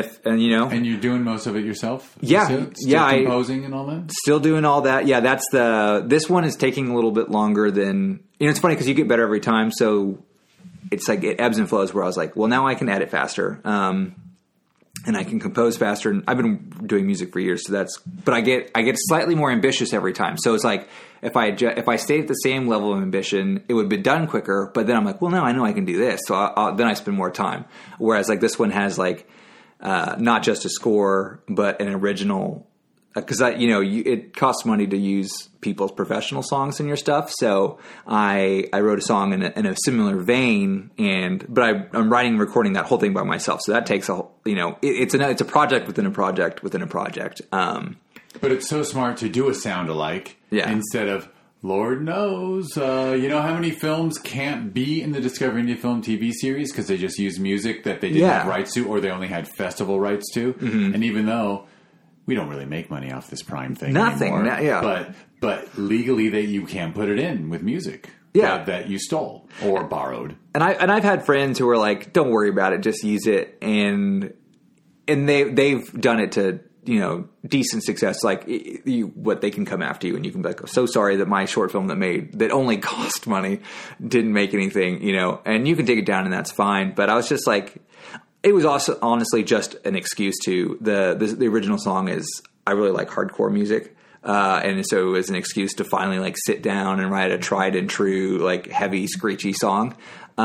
you're doing most of it yourself? Yeah, still composing and all that. Still doing all that. Yeah, this one is taking a little bit longer than it's funny because you get better every time. So it's like it ebbs and flows. Where I was like, well, now I can edit faster, and I can compose faster. And I've been doing music for years, so but I get slightly more ambitious every time. So it's like if I stayed at the same level of ambition, it would have been done quicker. But then I'm like, well, now I know I can do this, so then I spend more time. Whereas like this one has like. Not just a score, but an original. Because it costs money to use people's professional songs in your stuff. So I wrote a song in a similar vein, but I'm writing and recording that whole thing by myself. So that takes it's a project within a project within a project. But it's so smart to do a sound alike instead of. Lord knows, how many films can't be in the Discovery Indie Film TV series because they just use music that they didn't have rights to, or they only had festival rights to. Mm-hmm. And even though we don't really make money off this Prime thing anymore, but legally you can't put it in with music that you stole or borrowed. And I've had friends who were like, "Don't worry about it, just use it," and they've done it to. Decent success, like what they can come after you, and you can be like, so sorry that my short film that only cost money didn't make anything, and you can take it down and that's fine. But I was just like, it was also honestly just an excuse to the original song is I really like hardcore music. And so it was an excuse to finally like sit down and write a tried and true, like heavy screechy song.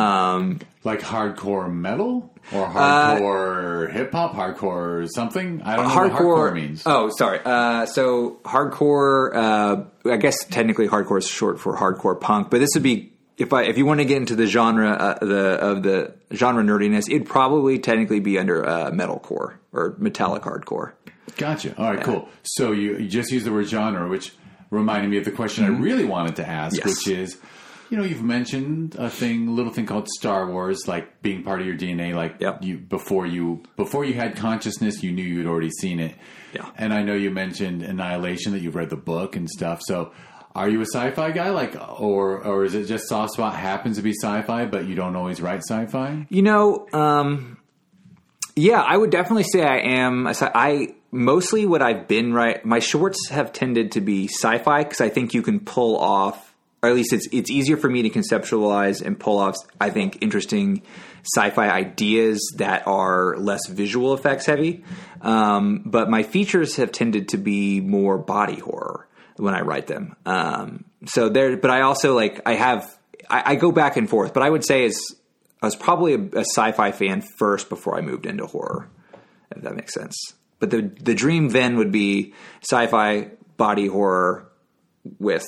Like hardcore metal or hardcore hip hop, hardcore something. I don't know what hardcore means. Oh, sorry. So hardcore. I guess technically hardcore is short for hardcore punk, but this would be if you want to get into the genre of the genre nerdiness, it'd probably technically be under metalcore or metallic hardcore. Gotcha. All right, cool. So you just used the word genre, which reminded me of the question I really wanted to ask, which is. You've mentioned a little thing called Star Wars, like being part of your DNA. Like before you had consciousness, you knew you'd already seen it. Yeah. And I know you mentioned Annihilation, that you've read the book and stuff. So, are you a sci-fi guy, or is it just Soft Spot happens to be sci-fi, but you don't always write sci-fi? Yeah, I would definitely say I am. Mostly what I've been my shorts have tended to be sci-fi because I think you can pull off. Or at least it's easier for me to conceptualize and pull off, I think, interesting sci-fi ideas that are less visual effects heavy. But my features have tended to be more body horror when I write them. But I also I go back and forth. But I would say I was probably a sci-fi fan first before I moved into horror, if that makes sense. But the dream then would be sci-fi body horror with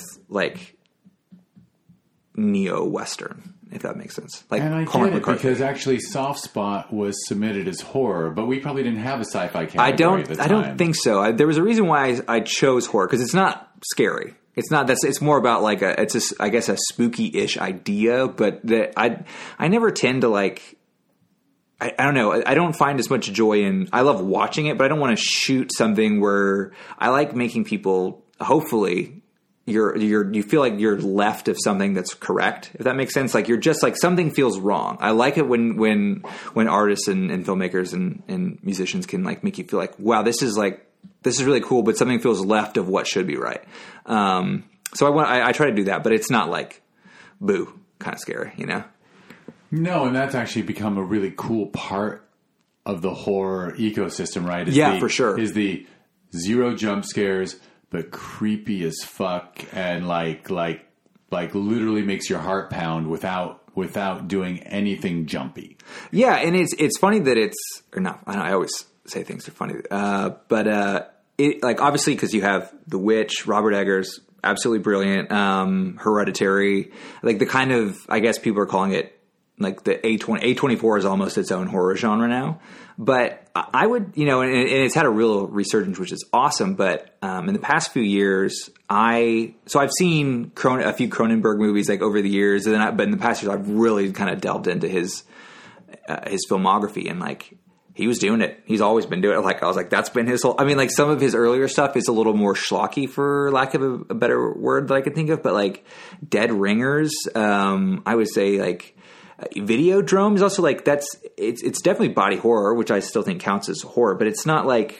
neo-Western, if that makes sense. And I get it because actually Soft Spot was submitted as horror, but we probably didn't have a sci-fi category at the time. I don't think so. There was a reason why I chose horror because it's not scary. It's not. It's more about I guess a spooky-ish idea. But I never tend to I don't know. I don't find as much joy in. I love watching it, but I don't want to shoot something where I like making people hopefully. You feel like you're left of something that's correct, if that makes sense. Like you're just like something feels wrong. I like it when artists and filmmakers and musicians can make you feel like, wow, this is really cool, but something feels left of what should be right. So I try to do that, but it's not like boo kind of scary, No, and that's actually become a really cool part of the horror ecosystem, right? For sure. Is the zero jump scares. But creepy as fuck and like like literally makes your heart pound without doing anything jumpy. Yeah, and it's funny that I always say things are funny, but it, like, obviously because you have The Witch, Robert Eggers, absolutely brilliant, Hereditary, like the kind of, I guess people are calling it like the A24 is almost its own horror genre now. But I would, and it's had a real resurgence, which is awesome. But in the past few years, I've seen a few Cronenberg movies like over the years, but in the past years, I've really kind of delved into his filmography, and like he was doing it. He's always been doing it. Like I was like, that's been his whole. I mean, like some of his earlier stuff is a little more schlocky, for lack of a better word that I could think of. But like Dead Ringers, I would say like. Videodrome is also like it's definitely body horror, which I still think counts as horror, but it's not what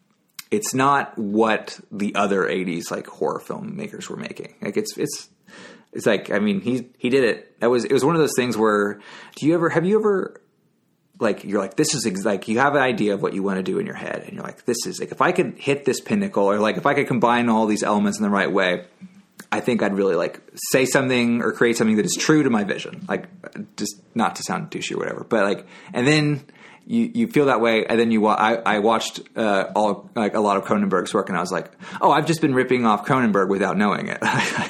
the other 80s like horror filmmakers were making. Like it's like, I mean, he did it. It was one of those things where have you ever like, you're like, this is like, you have an idea of what you want to do in your head, and you're like, this is like, if I could hit this pinnacle, or like if I could combine all these elements in the right way, I think I'd really like say something or create something that is true to my vision. Like, just not to sound douchey or whatever, but like, and then you feel that way. And then I watched a lot of Cronenberg's work, and I was like, oh, I've just been ripping off Cronenberg without knowing it.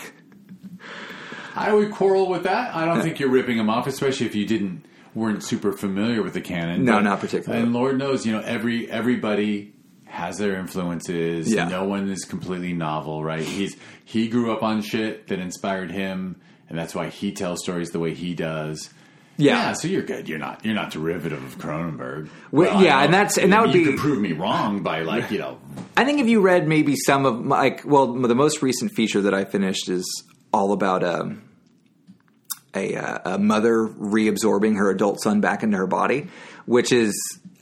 I would quarrel with that. I don't think you're ripping him off, especially if you weren't super familiar with the canon. No, not particularly. And Lord knows, everybody has their influences. Yeah. No one is completely novel, right? He grew up on shit that inspired him, and that's why he tells stories the way he does. Yeah, so you're good. You're not derivative of Cronenberg. Well, yeah, and that would be. You could prove me wrong by I think if you read maybe some of the most recent feature that I finished is all about a mother reabsorbing her adult son back into her body, which is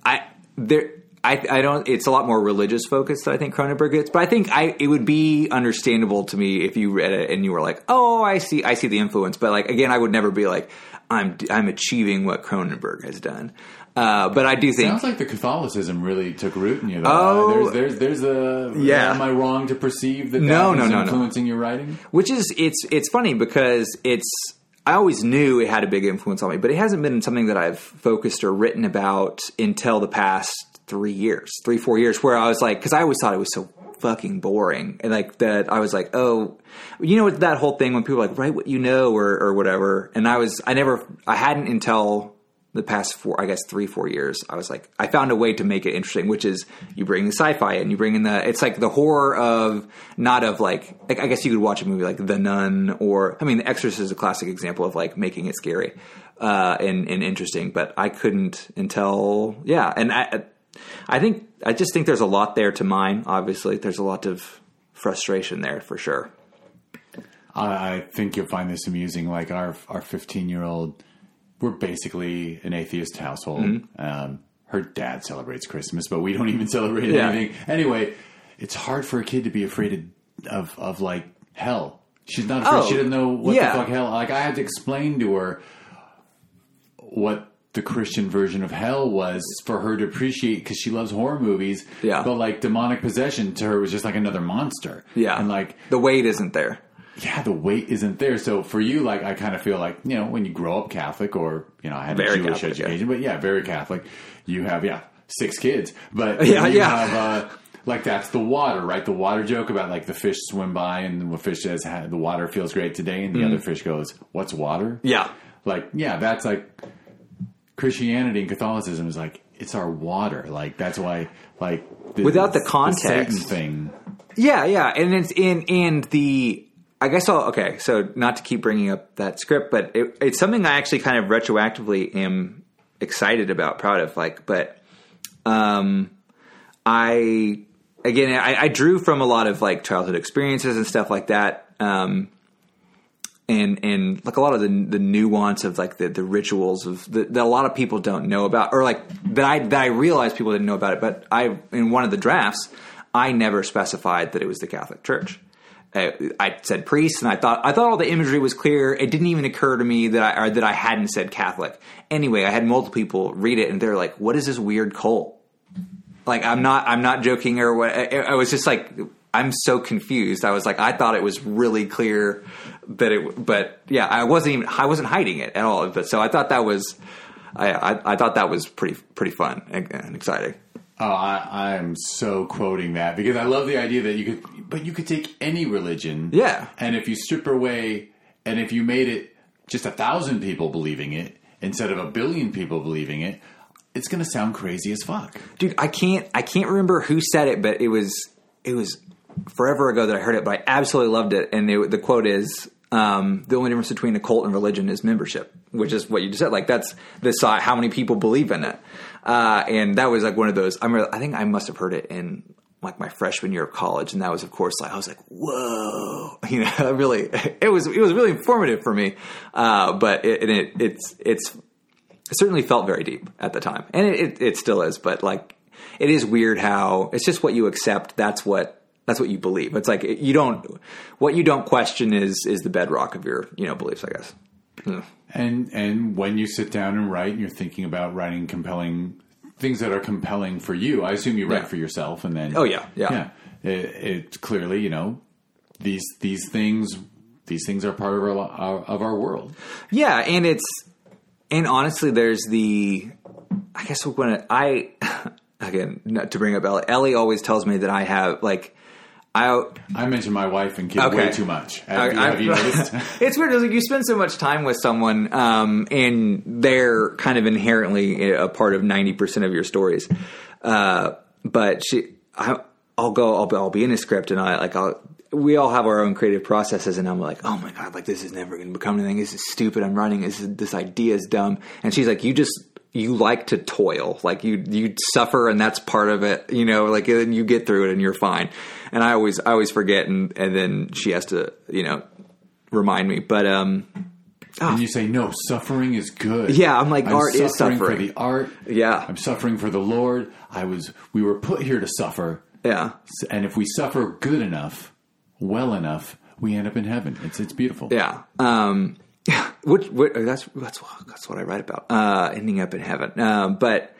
I don't. It's a lot more religious focused than I think Cronenberg gets, but I think it would be understandable to me if you read it and you were like, "Oh, I see the influence." But like again, I would never be like, "I'm achieving what Cronenberg has done." But I do think sounds like the Catholicism really took root in you. Though. Oh, there's a yeah. Am I wrong to perceive that No, is influencing your writing? Which is it's funny because I always knew it had a big influence on me, but it hasn't been something that I've focused or written about until the past 4 years, where I was like, because I always thought it was so fucking boring, and like that I was like, oh, that whole thing when people are like, write what you know or whatever, and I hadn't until the past 3-4 years. I was like, I found a way to make it interesting, which is you bring the sci-fi and you bring in it's like the horror of not of like I guess you could watch a movie like The Nun, or I mean The Exorcist is a classic example of like making it scary and interesting, but I couldn't until and I just think there's a lot there to mine. Obviously, there's a lot of frustration there for sure. I think you'll find this amusing. Like our 15-year-old, we're basically an atheist household. Mm-hmm. Her dad celebrates Christmas, but we don't even celebrate anything. Anyway, it's hard for a kid to be afraid of like hell. She's not afraid. She doesn't know what the fuck hell. Like I had to explain to her what the Christian version of hell was for her to appreciate, because she loves horror movies. Yeah. But like demonic possession to her was just like another monster. Yeah. And like the weight isn't there. Yeah, the weight isn't there. So for you, like I kind of feel like, when you grow up Catholic, or I had a Jewish education, but very Catholic. You have 6 kids, but you have like that's the water, right? The water joke about like the fish swim by and the fish says the water feels great today, and the other fish goes, "What's water?" Yeah. Like that's like Christianity and Catholicism is like, it's our water. Like that's why like without the context the Satan thing. Yeah, and it's in the. I guess so not to keep bringing up that script, but it's something I actually kind of retroactively am excited about, proud of. Like, but I drew from a lot of like childhood experiences and stuff like that, and like a lot of the nuance of like the rituals that a lot of people don't know about, or like that I realized people didn't know about it. But in one of the drafts, I never specified that it was the Catholic Church. I said priest, and I thought all the imagery was clear. It didn't even occur to me that I hadn't said Catholic. Anyway, I had multiple people read it, and they're like, "What is this weird cult?" Like, I'm not joking, or what. I was just like, I'm so confused. I was like, I thought it was really clear but yeah, I wasn't hiding it at all. But so I thought that was, I thought that was pretty fun and exciting. Oh, I'm so quoting that because I love the idea that you could take any religion. Yeah. And if you strip away, and if you made it just 1,000 people believing it instead of 1 billion people believing it, it's going to sound crazy as fuck. Dude, I can't remember who said it, but it was forever ago that I heard it, but I absolutely loved it. And the quote is, the only difference between a cult and religion is membership, which is what you just said. Like that's how many people believe in it. And that was like one of those, I think I must have heard it in like my freshman year of college. And that was, of course, like, I was like, whoa, it was really informative for me. But it certainly felt very deep at the time, and it still is, but like, it is weird how it's just what you accept. That's what you believe. It's like what you don't question is the bedrock of your, beliefs, I guess. Yeah. And when you sit down and write and you're thinking about writing compelling things that are compelling for you, I assume you write for yourself and then, it's clearly, these things are part of our world. Yeah. And honestly, there's I guess again, not to bring up Ellie always tells me that I have like, I mentioned my wife and kid way too much. Have you noticed? It's weird. It's like you spend so much time with someone, and they're kind of inherently a part of 90% of your stories. But I'll be in a script, and we all have our own creative processes, and I'm like, oh my God, like this is never going to become anything. This is stupid. I'm writing. This idea is dumb. And she's like, you like to toil, like you suffer, and that's part of it, like, and you get through it and you're fine. And I always forget. And then she has to, remind me, but, and you say, no, suffering is good. Yeah. I'm like, art is suffering for the art. Yeah. I'm suffering for the Lord. We were put here to suffer. Yeah. And if we suffer good enough, well enough, we end up in heaven. It's beautiful. Yeah. That's what I write about, ending up in heaven. But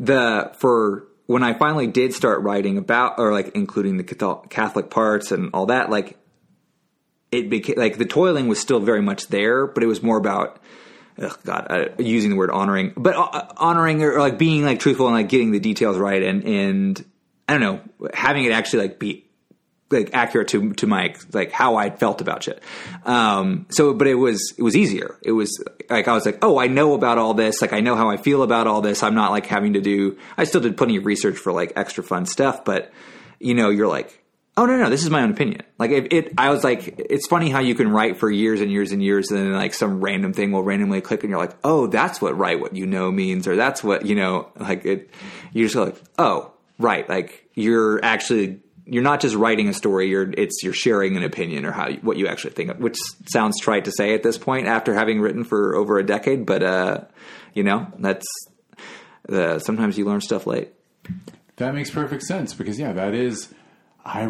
when I finally did start writing about, or like including the Catholic parts and all that, like it became like the toiling was still very much there, but it was more about, using the word honoring, but honoring or like being like truthful and like getting the details right. And I don't know, having it actually like be like accurate to my, like how I felt about shit. But it was easier. It was like, I was like, oh, I know about all this. Like, I know how I feel about all this. I'm not like having to I still did plenty of research for like extra fun stuff, but you're like, oh no, this is my own opinion. Like I was like, it's funny how you can write for years and years and years, and then like some random thing will randomly click and you're like, oh, that's what write what means, or that's what, like it, you're just like, oh, right. Like you're not just writing a story. You're sharing an opinion or what you actually think of, which sounds trite to say at this point after having written for over a decade. But, that's sometimes you learn stuff late. That makes perfect sense because I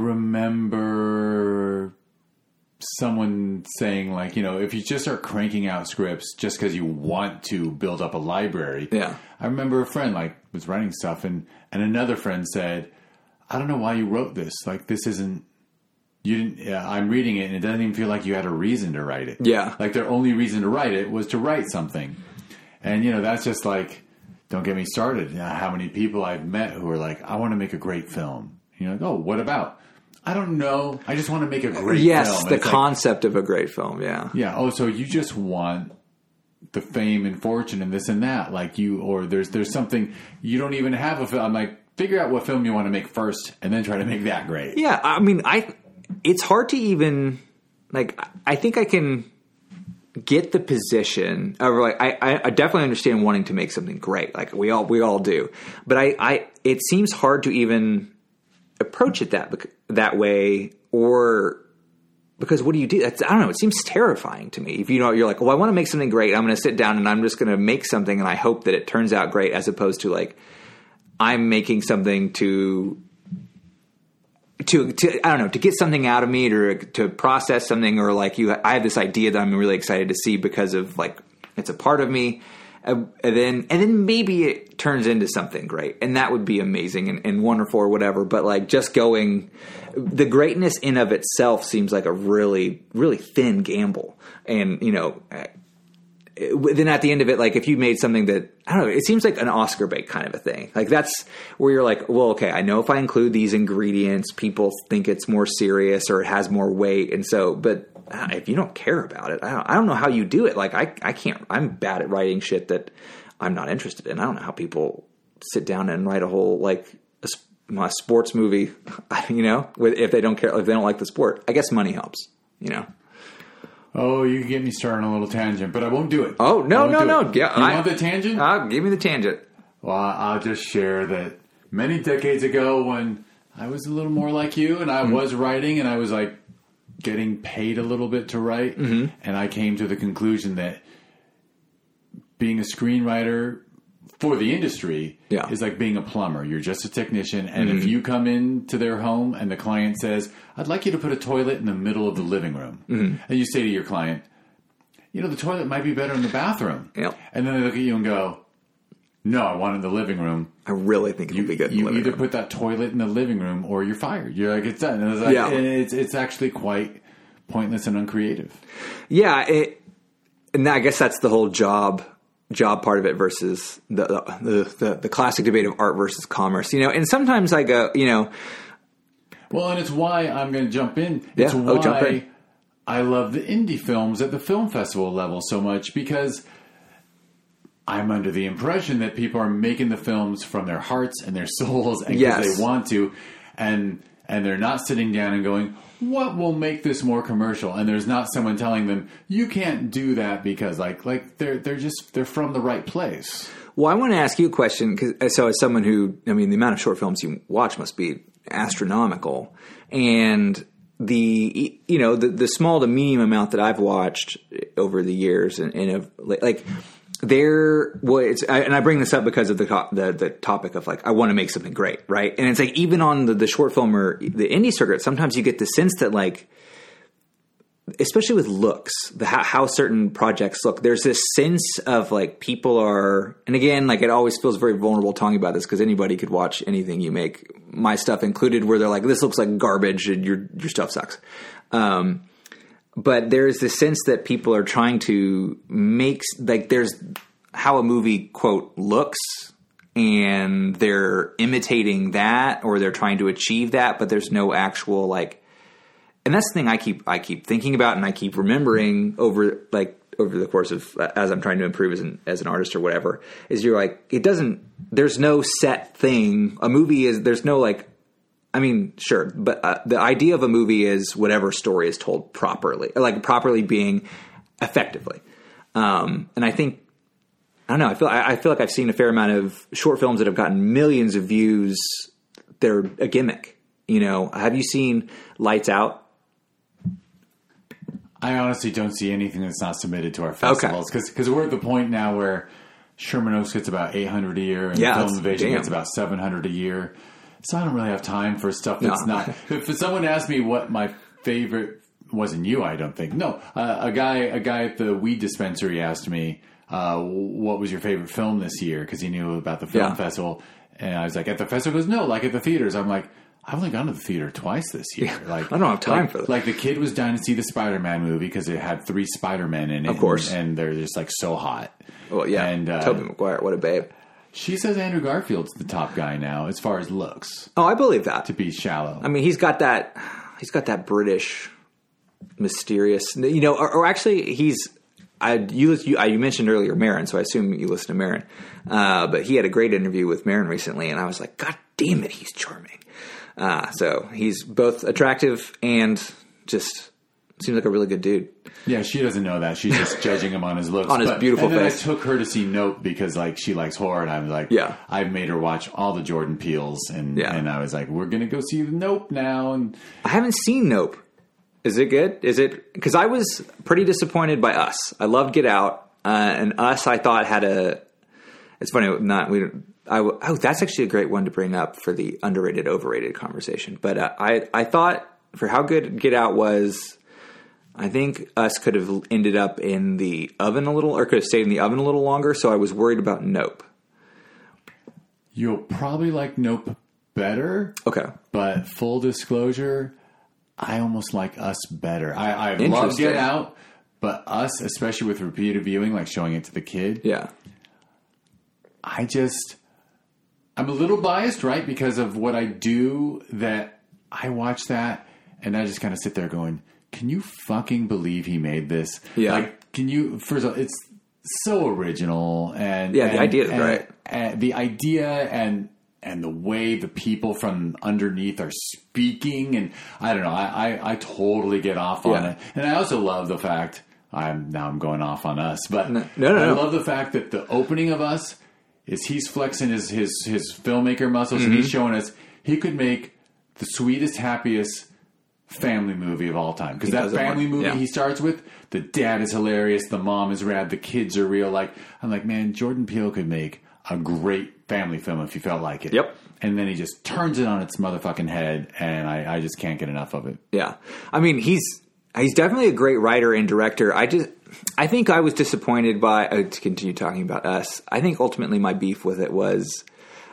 remember someone saying like, if you just start cranking out scripts just because you want to build up a library. Yeah. I remember a friend was writing stuff and another friend said, I don't know why you wrote this. Like, this isn't, you didn't, I'm reading it and it doesn't even feel like you had a reason to write it. Yeah. Like, their only reason to write it was to write something. And, that's just like, don't get me started. How many people I've met who are like, I want to make a great film. And you're like, oh, what about? I don't know. I just want to make a great film. Yes, the concept of a great film, yeah. Yeah. Oh, so you just want the fame and fortune and this and that. Like or there's something, you don't even have a film. I'm like, figure out what film you want to make first and then try to make that great. Yeah. I mean, it's hard to even, like, I think I can get the position of like, I definitely understand wanting to make something great. Like we all do, but it seems hard to even approach it that way, or because what do you do? I don't know. It seems terrifying to me. If you're like, well, I want to make something great. I'm going to sit down and I'm just going to make something and I hope that it turns out great, as opposed to like, I'm making something to I don't know, to get something out of me, or to process something, or like I have this idea that I'm really excited to see because of like, it's a part of me. And then maybe it turns into something great, and that would be amazing and wonderful or whatever. But like just going, the greatness in of itself seems like a really, really thin gamble. And, you know, then at the end of it, like if you made something that, I don't know, it seems like an Oscar bait kind of a thing. Like that's where you're like, well, okay, I know if I include these ingredients, people think it's more serious or it has more weight. And so, but if you don't care about it, I don't know how you do it. Like I can't, I'm bad at writing shit that I'm not interested in. I don't know how people sit down and write a whole, like a sports movie, you know, if they don't care, if they don't like the sport. I guess money helps, you know. Oh, you can get me started on a little tangent, but I won't do it. Oh, no. Yeah, you want the tangent? Give me the tangent. Well, I'll just share that many decades ago when I was a little more like you and I was writing and I was like getting paid a little bit to write, and I came to the conclusion that being a screenwriter for the industry is like being a plumber. You're just a technician, and if you come into their home and the client says, I'd like you to put a toilet in the middle of the living room, and you say to your client, you know, the toilet might be better in the bathroom. Yep. And then they look at you and go, no, I want it in the living room. I really think it would be good. You either put that toilet in the living room or you're fired. You're like, it's done. And it's, like, and it's actually quite pointless and uncreative. Yeah. And I guess that's the whole job part of it versus the classic debate of art versus commerce, you know. And sometimes I go, you know, well, and it's why I'm going to jump in. It's why I love the indie films at the film festival level so much, because I'm under the impression that people are making the films from their hearts and their souls and because they want to, and they're not sitting down and going, what will make this more commercial? And there's not someone telling them, you can't do that because like they're from the right place. Well, I want to ask you a question. So as someone who, I mean, the amount of short films you watch must be astronomical. And the small to medium amount that I've watched over the years and like and I bring this up because of the topic of like, I want to make something great, right? And it's like, even on the short film or the indie circuit, sometimes you get the sense that like, especially with looks, how certain projects look, there's this sense of like people are, and again, like it always feels very vulnerable talking about this because anybody could watch anything you make, my stuff included, where they're like, this looks like garbage and your stuff sucks. But there's this sense that people are trying to make, like there's how a movie, quote, looks, and they're imitating that or they're trying to achieve that, but there's no actual like, and that's the thing I keep thinking about and I keep remembering over the course of, as I'm trying to improve as an artist or whatever, is you're like, there's no set thing. A movie is, there's no like, I mean, sure, but the idea of a movie is whatever story is told properly, like properly being effectively. And I think, I don't know, I feel like I've seen a fair amount of short films that have gotten millions of views. They're a gimmick, you know. Have you seen Lights Out? I honestly don't see anything that's not submitted to our festivals because we're at the point now where Sherman Oaks gets about 800 a year and Film Invasion gets about 700 a year. So I don't really have time for stuff that's not. If someone asked me what my favorite, wasn't you, I don't think. No, a guy at the weed dispensary asked me what was your favorite film this year because he knew about the film festival, and I was like, at the festival? He goes, no, like at the theaters. I'm like, I've only gone to the theater twice this year. Like I don't have time for that. Like the kid was dying to see the Spider-Man movie because it had 3 Spider-Men in it, of course, and they're just like so hot. Well, yeah, and Tobey Maguire, what a babe. She says Andrew Garfield's the top guy now as far as looks. Oh, I believe that. To be shallow. I mean, he's got that British mysterious, you know, or actually you mentioned earlier Maron, so I assume you listen to Maron. But he had a great interview with Maron recently and I was like, God damn it, he's charming. So he's both attractive and just seems like a really good dude. Yeah, she doesn't know that. She's just judging him on his looks. On his beautiful face. And then I took her to see Nope because like she likes horror, and I was like, I've made her watch all the Jordan Peels, and I was like, we're gonna go see Nope now. And I haven't seen Nope. Is it good? Is it? Because I was pretty disappointed by Us. I loved Get Out, and Us I thought had a. It's funny, that's actually a great one to bring up for the underrated overrated conversation. But I thought for how good Get Out was. I think Us could have ended up in the oven a little, or could have stayed in the oven a little longer. So I was worried about Nope. You'll probably like Nope better. Okay. But full disclosure, I almost like Us better. I love Interesting. Get Out, but Us, especially with repeated viewing, like showing it to the kid. Yeah. I'm a little biased, right? Because of what I do, that I watch that and I just kind of sit there going, can you fucking believe he made this? Yeah. Like, can you, first of all, it's so original and Yeah, the idea is great. And the idea and the way the people from underneath are speaking, and I don't know, I totally get off on it. And I also love the fact, I'm going off on Us, but No. I love the fact that the opening of Us is he's flexing his filmmaker muscles, and he's showing us he could make the sweetest, happiest family movie of all time. Because that family movie he starts with, the dad is hilarious, the mom is rad, the kids are real. Like, I'm like, man, Jordan Peele could make a great family film if he felt like it. Yep. And then he just turns it on its motherfucking head, and I just can't get enough of it. Yeah. I mean, he's definitely a great writer and director. I think I was disappointed by, to continue talking about Us, I think ultimately my beef with it was,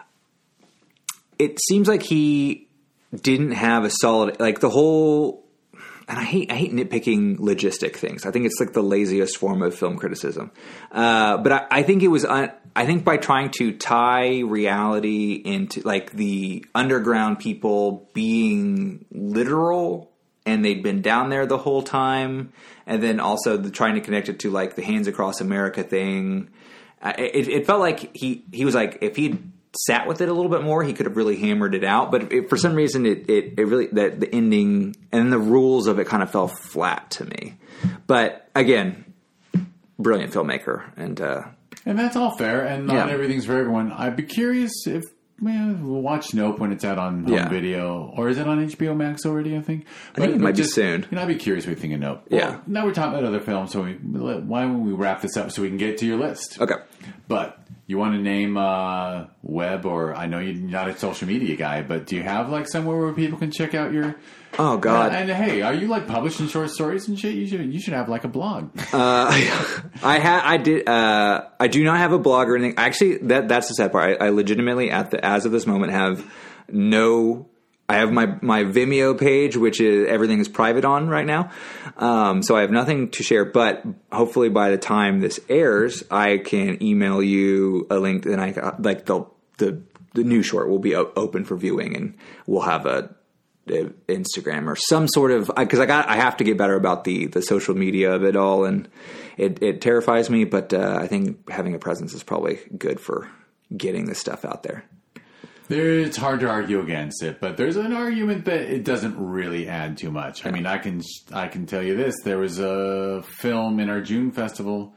it seems like he didn't have a solid, like the whole, and I hate nitpicking logistic things. I think it's like the laziest form of film criticism. But I think it was, I think by trying to tie reality into like the underground people being literal, and they'd been down there the whole time, and then also trying to connect it to like the Hands Across America thing. It felt like he was like, if he'd sat with it a little bit more, he could have really hammered it out. But for some reason, it really, that the ending and the rules of it kind of fell flat to me. But again, brilliant filmmaker, and that's all fair, and not everything's for everyone. I'd be curious if we'll watch Nope when it's out on home video, or is it on HBO Max already? I think it might be soon. I'd be curious what you think of Nope. Well, now we're talking about other films, so why don't we wrap this up so we can get to your list? Okay. But you want to name web, or I know you're not a social media guy, but do you have like somewhere where people can check out your? Oh God! And hey, are you like publishing short stories and shit? You should have like a blog. I do not have a blog or anything. Actually, that's the sad part. I legitimately as of this moment have no. I have my Vimeo page, which is everything is private on right now. So I have nothing to share, but hopefully by the time this airs, I can email you a link, and the new short will be open for viewing, and we'll have a Instagram or some sort of, because I have to get better about the social media of it all, and it terrifies me, but I think having a presence is probably good for getting this stuff out there. It's hard to argue against it, but there's an argument that it doesn't really add too much. I mean, I can tell you this: there was a film in our June festival.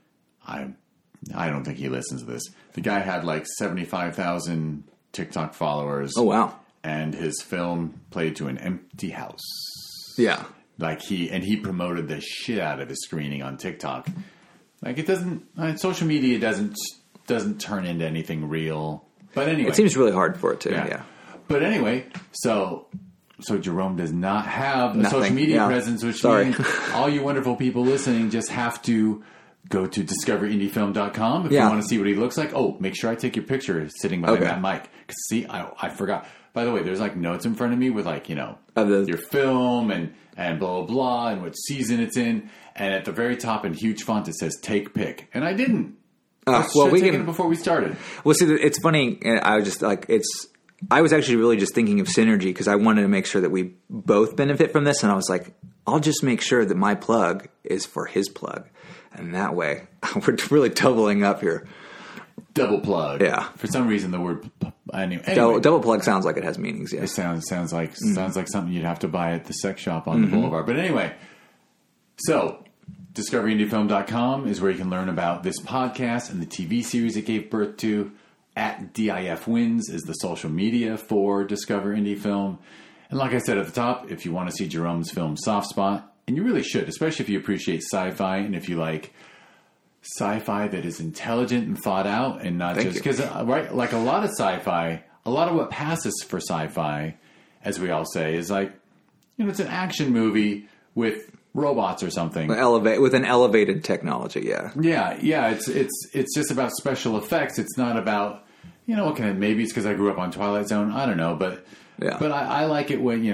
I don't think he listens to this. The guy had like 75,000 TikTok followers. Oh wow! And his film played to an empty house. Yeah, like he promoted the shit out of his screening on TikTok. Like it doesn't, social media doesn't turn into anything real. But anyway, it seems really hard for it to. Yeah. But anyway, so Jerome does not have a social media presence, which means all you wonderful people listening just have to go to discoverindie.film.com if you want to see what he looks like. Oh, make sure I take your picture sitting behind that mic. See, I forgot. By the way, there's like notes in front of me with like, your film and blah, blah, blah, and what season it's in. And at the very top in huge font, it says take pic. And I didn't. We can before we started. Well, see, it's funny. I was just like, I was actually really just thinking of synergy because I wanted to make sure that we both benefit from this, and I was like, I'll just make sure that my plug is for his plug, and that way we're really doubling up here. Double plug. Yeah. For some reason, the word anyway. Double plug sounds like it has meanings. Yeah. It sounds like something you'd have to buy at the sex shop on the boulevard. But anyway, so. DiscoveryIndieFilm.com is where you can learn about this podcast and the TV series it gave birth to. At DIF Wins is the social media for Discover Indie Film. And like I said at the top, if you want to see Jerome's film Soft Spot, and you really should, especially if you appreciate sci-fi and if you like sci-fi that is intelligent and thought out and not just because, right, like a lot of sci-fi, a lot of what passes for sci-fi, as we all say, is like, it's an action movie with robots or something. With an elevated technology, yeah. Yeah. It's just about special effects. It's not about, maybe it's because I grew up on Twilight Zone. I don't know, but I like it when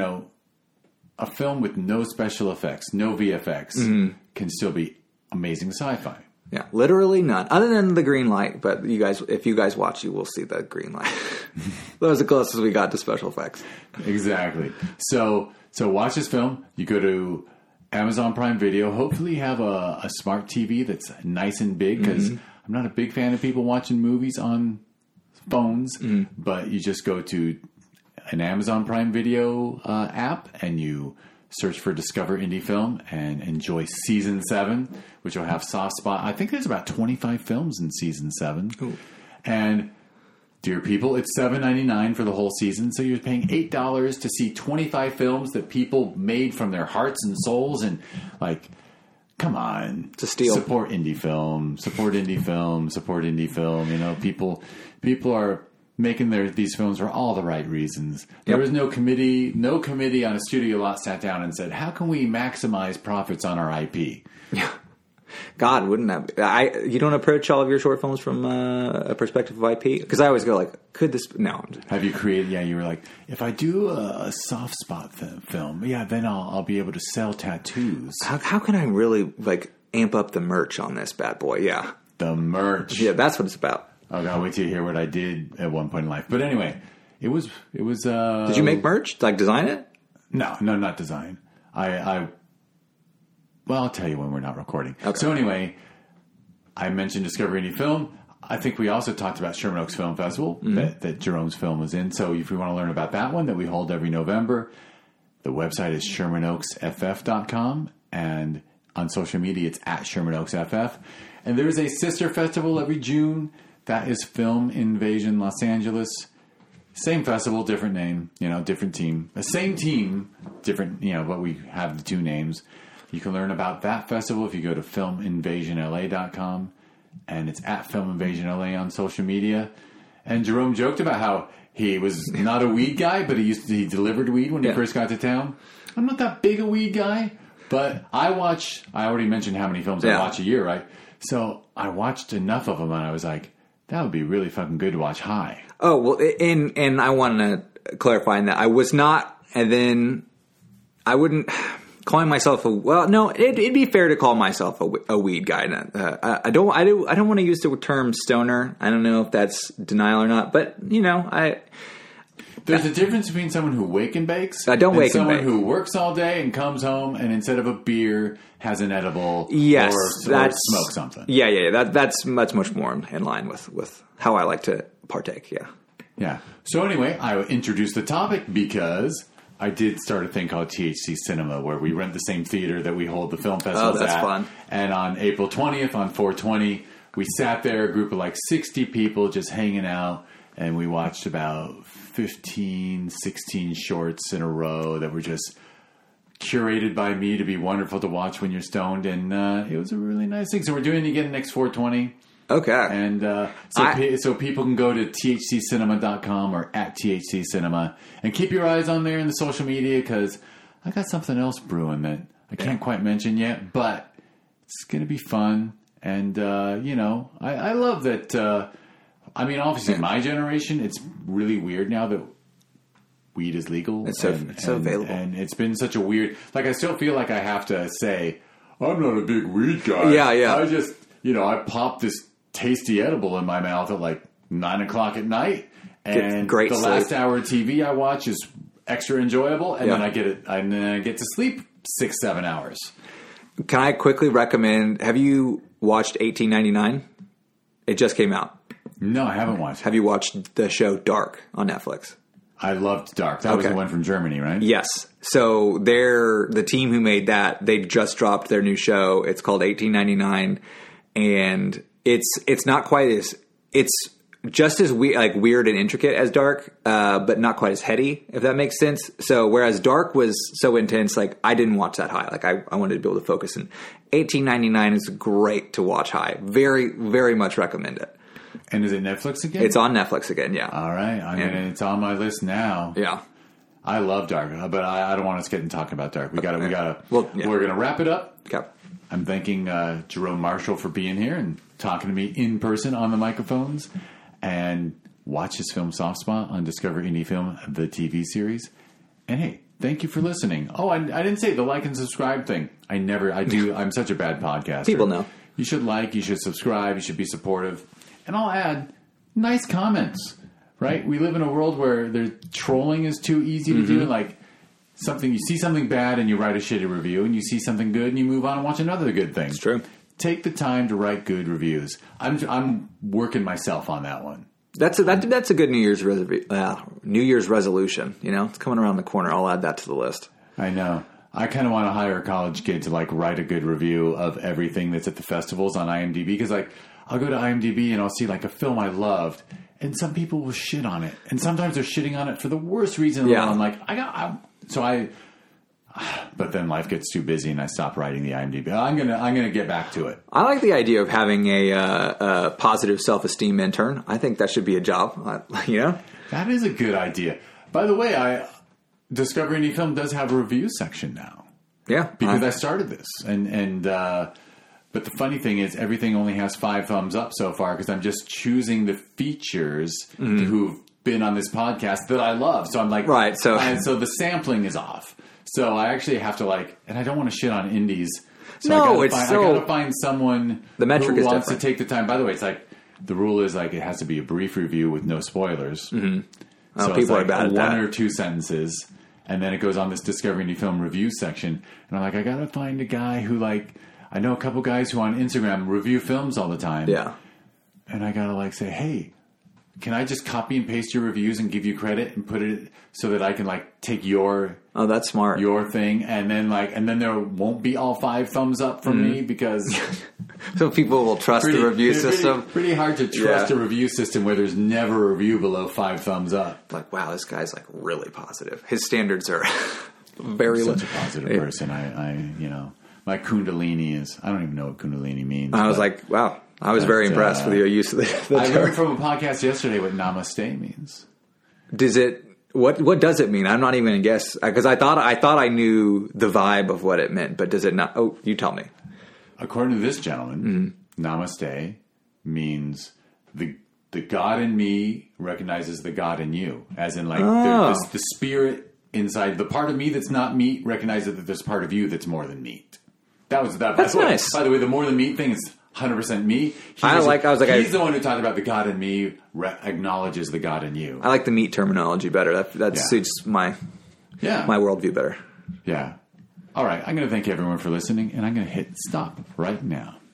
a film with no special effects, no VFX, can still be amazing sci-fi. Yeah, literally none, other than the green light. But if you guys watch, you will see the green light. That was the closest we got to special effects. Exactly. So watch this film. You go to Amazon Prime Video. Hopefully you have a smart TV that's nice and big, because I'm not a big fan of people watching movies on phones. But you just go to an Amazon Prime Video app and you search for Discover Indie Film and enjoy Season 7, which will have Soft Spot. I think there's about 25 films in Season 7. Ooh. And, dear people, it's $7.99 for the whole season, so you're paying $8 to see 25 films that people made from their hearts and souls. And, come on. It's a steal. Support indie film. Support indie film. Support indie film. People are making these films for all the right reasons. There was no committee on a studio lot sat down and said, how can we maximize profits on our IP? Yeah. God, wouldn't that you don't approach all of your short films from a perspective of IP? Because I always go could this... No. Have you created... Yeah, you were like, if I do a soft spot film, then I'll be able to sell tattoos. How can I really, amp up the merch on this bad boy? Yeah. The merch. Yeah, that's what it's about. Oh, God, wait till you hear what I did at one point in life. But anyway, it was. Did you make merch? Design it? No, not design. Well, I'll tell you when we're not recording. Okay. So anyway, I mentioned Discover Indie Film. I think we also talked about Sherman Oaks Film Festival that Jerome's film was in. So if you want to learn about that one that we hold every November, the website is ShermanOaksFF.com, and on social media it's at ShermanOaksFF. And there's a sister festival every June. That is Film Invasion Los Angeles. Same festival, different name, different team. The same team, different, but we have the two names. You can learn about that festival if you go to filminvasionla.com, and it's at filminvasionla on social media. And Jerome joked about how he was not a weed guy, but he delivered weed when he first got to town. I'm not that big a weed guy, but I already mentioned how many films I watch a year, right? So I watched enough of them, and I was like, that would be really fucking good to watch high. Oh, well, and I want to clarify that I was not, and then I wouldn't... Calling myself it'd be fair to call myself a weed guy. I don't want to use the term stoner. I don't know if that's denial or not, but there's a difference between someone who wake and bakes. I don't wake and bake. Someone who works all day and comes home and instead of a beer has an edible. Yes, or smoke something. Yeah. That's much more in line with how I like to partake. Yeah. Yeah. So anyway, I introduced the topic because I did start a thing called THC Cinema, where we rent the same theater that we hold the film festivals at. Oh, that's fun. And on April 20th, on 4/20, we sat there, a group of 60 people just hanging out, and we watched about 15, 16 shorts in a row that were just curated by me to be wonderful to watch when you're stoned, and it was a really nice thing. So we're doing it again next 4/20. Okay. And so people can go to thccinema.com or at THC Cinema and keep your eyes on there in the social media, because I got something else brewing that I can't quite mention yet, but it's going to be fun. And, I love that. Obviously my generation, it's really weird now that weed is legal. It's so available. And it's been such a weird, I still feel like I have to say, I'm not a big weed guy. Yeah. I just, I pop this tasty edible in my mouth at 9 o'clock at night, and great the sleep. last hour of TV I watch is extra enjoyable, and then I get to sleep 6-7 hours. Can I quickly recommend? Have you watched 1899? It just came out. No, I haven't watched. Have you watched the show Dark on Netflix? I loved Dark. That was the one from Germany, right? Yes. So the team who made that, they just dropped their new show. It's called 1899, and it's not quite as, it's just as weird and intricate as Dark, but not quite as heady, if that makes sense. So whereas Dark was so intense, I didn't watch that high. I wanted to be able to focus. And 1899 is great to watch high. Very, very much recommend it. And is it Netflix again? It's on Netflix again, yeah. All right. It's on my list now. Yeah. I love Dark, but I don't want us getting talking about Dark. We gotta. Well, yeah. We're gonna wrap it up. Okay. I'm thanking Jerome Marshall for being here and talking to me in person on the microphones. And watch his film Soft Spot on Discover Indie Film, the TV series. And hey, thank you for listening. Oh, I didn't say the like and subscribe thing. I do. I'm such a bad podcaster. People know. You should like, you should subscribe, you should be supportive. And I'll add nice comments, right? We live in a world where trolling is too easy to do. Like you see something bad and you write a shitty review, and you see something good and you move on and watch another good thing. It's true. Take the time to write good reviews. I'm working myself on that one. That's a good New Year's resolution. You know, it's coming around the corner. I'll add that to the list. I know. I kind of want to hire a college kid to like write a good review of everything that's at the festivals on IMDb, because like I'll go to IMDb and I'll see like a film I loved, and some people will shit on it, and sometimes they're shitting on it for the worst reason. Yeah. I'm like, but then life gets too busy and I stop writing the IMDb. I'm gonna get back to it. I like the idea of having a positive self-esteem intern. I think that should be a job. You know, that is a good idea. By the way, Discover Indie Film does have a review section now. Yeah, because I started this, and but the funny thing is everything only has 5 thumbs up so far because I'm just choosing the features who've been on this podcast that I love. So I'm like, right. So the sampling is off. So I actually have to and I don't want to shit on indies. So I gotta find someone the metric who is wants different. to take the time. By the way, it's like the rule is like it has to be a brief review with no spoilers. Mm-hmm. So people it's like are bad at that. 1 or 2 sentences. And then it goes on this Discover Indie Film review section. And I'm like, I got to find a guy who I know a couple guys who on Instagram review films all the time. Yeah. And I got to say, hey, can I just copy and paste your reviews and give you credit and put it so that I can take your... Oh, that's smart. Your thing. And then there won't be all 5 thumbs up from me because... So people will trust the review system. Pretty hard to trust a review system where there's never a review below 5 thumbs up. Like, wow, this guy's really positive. His standards are very low. Such a positive person. My Kundalini is... I don't even know what Kundalini means. I was like, wow. I was very impressed with your use of the term. I learned from a podcast yesterday what namaste means. Does it... What does it mean? I'm not even going to guess. Because I thought I knew the vibe of what it meant. But does it not... Oh, you tell me. According to this gentleman, namaste means the God in me recognizes the God in you. As in, the spirit inside, the part of me that's not meat recognizes that there's part of you that's more than meat. That's nice. By the way, the more than meat thing is 100% me. He's the one who talked about the God in me acknowledges the God in you. I like the meat terminology better. That suits my worldview better. Yeah. All right, I'm going to thank everyone for listening, and I'm going to hit stop right now.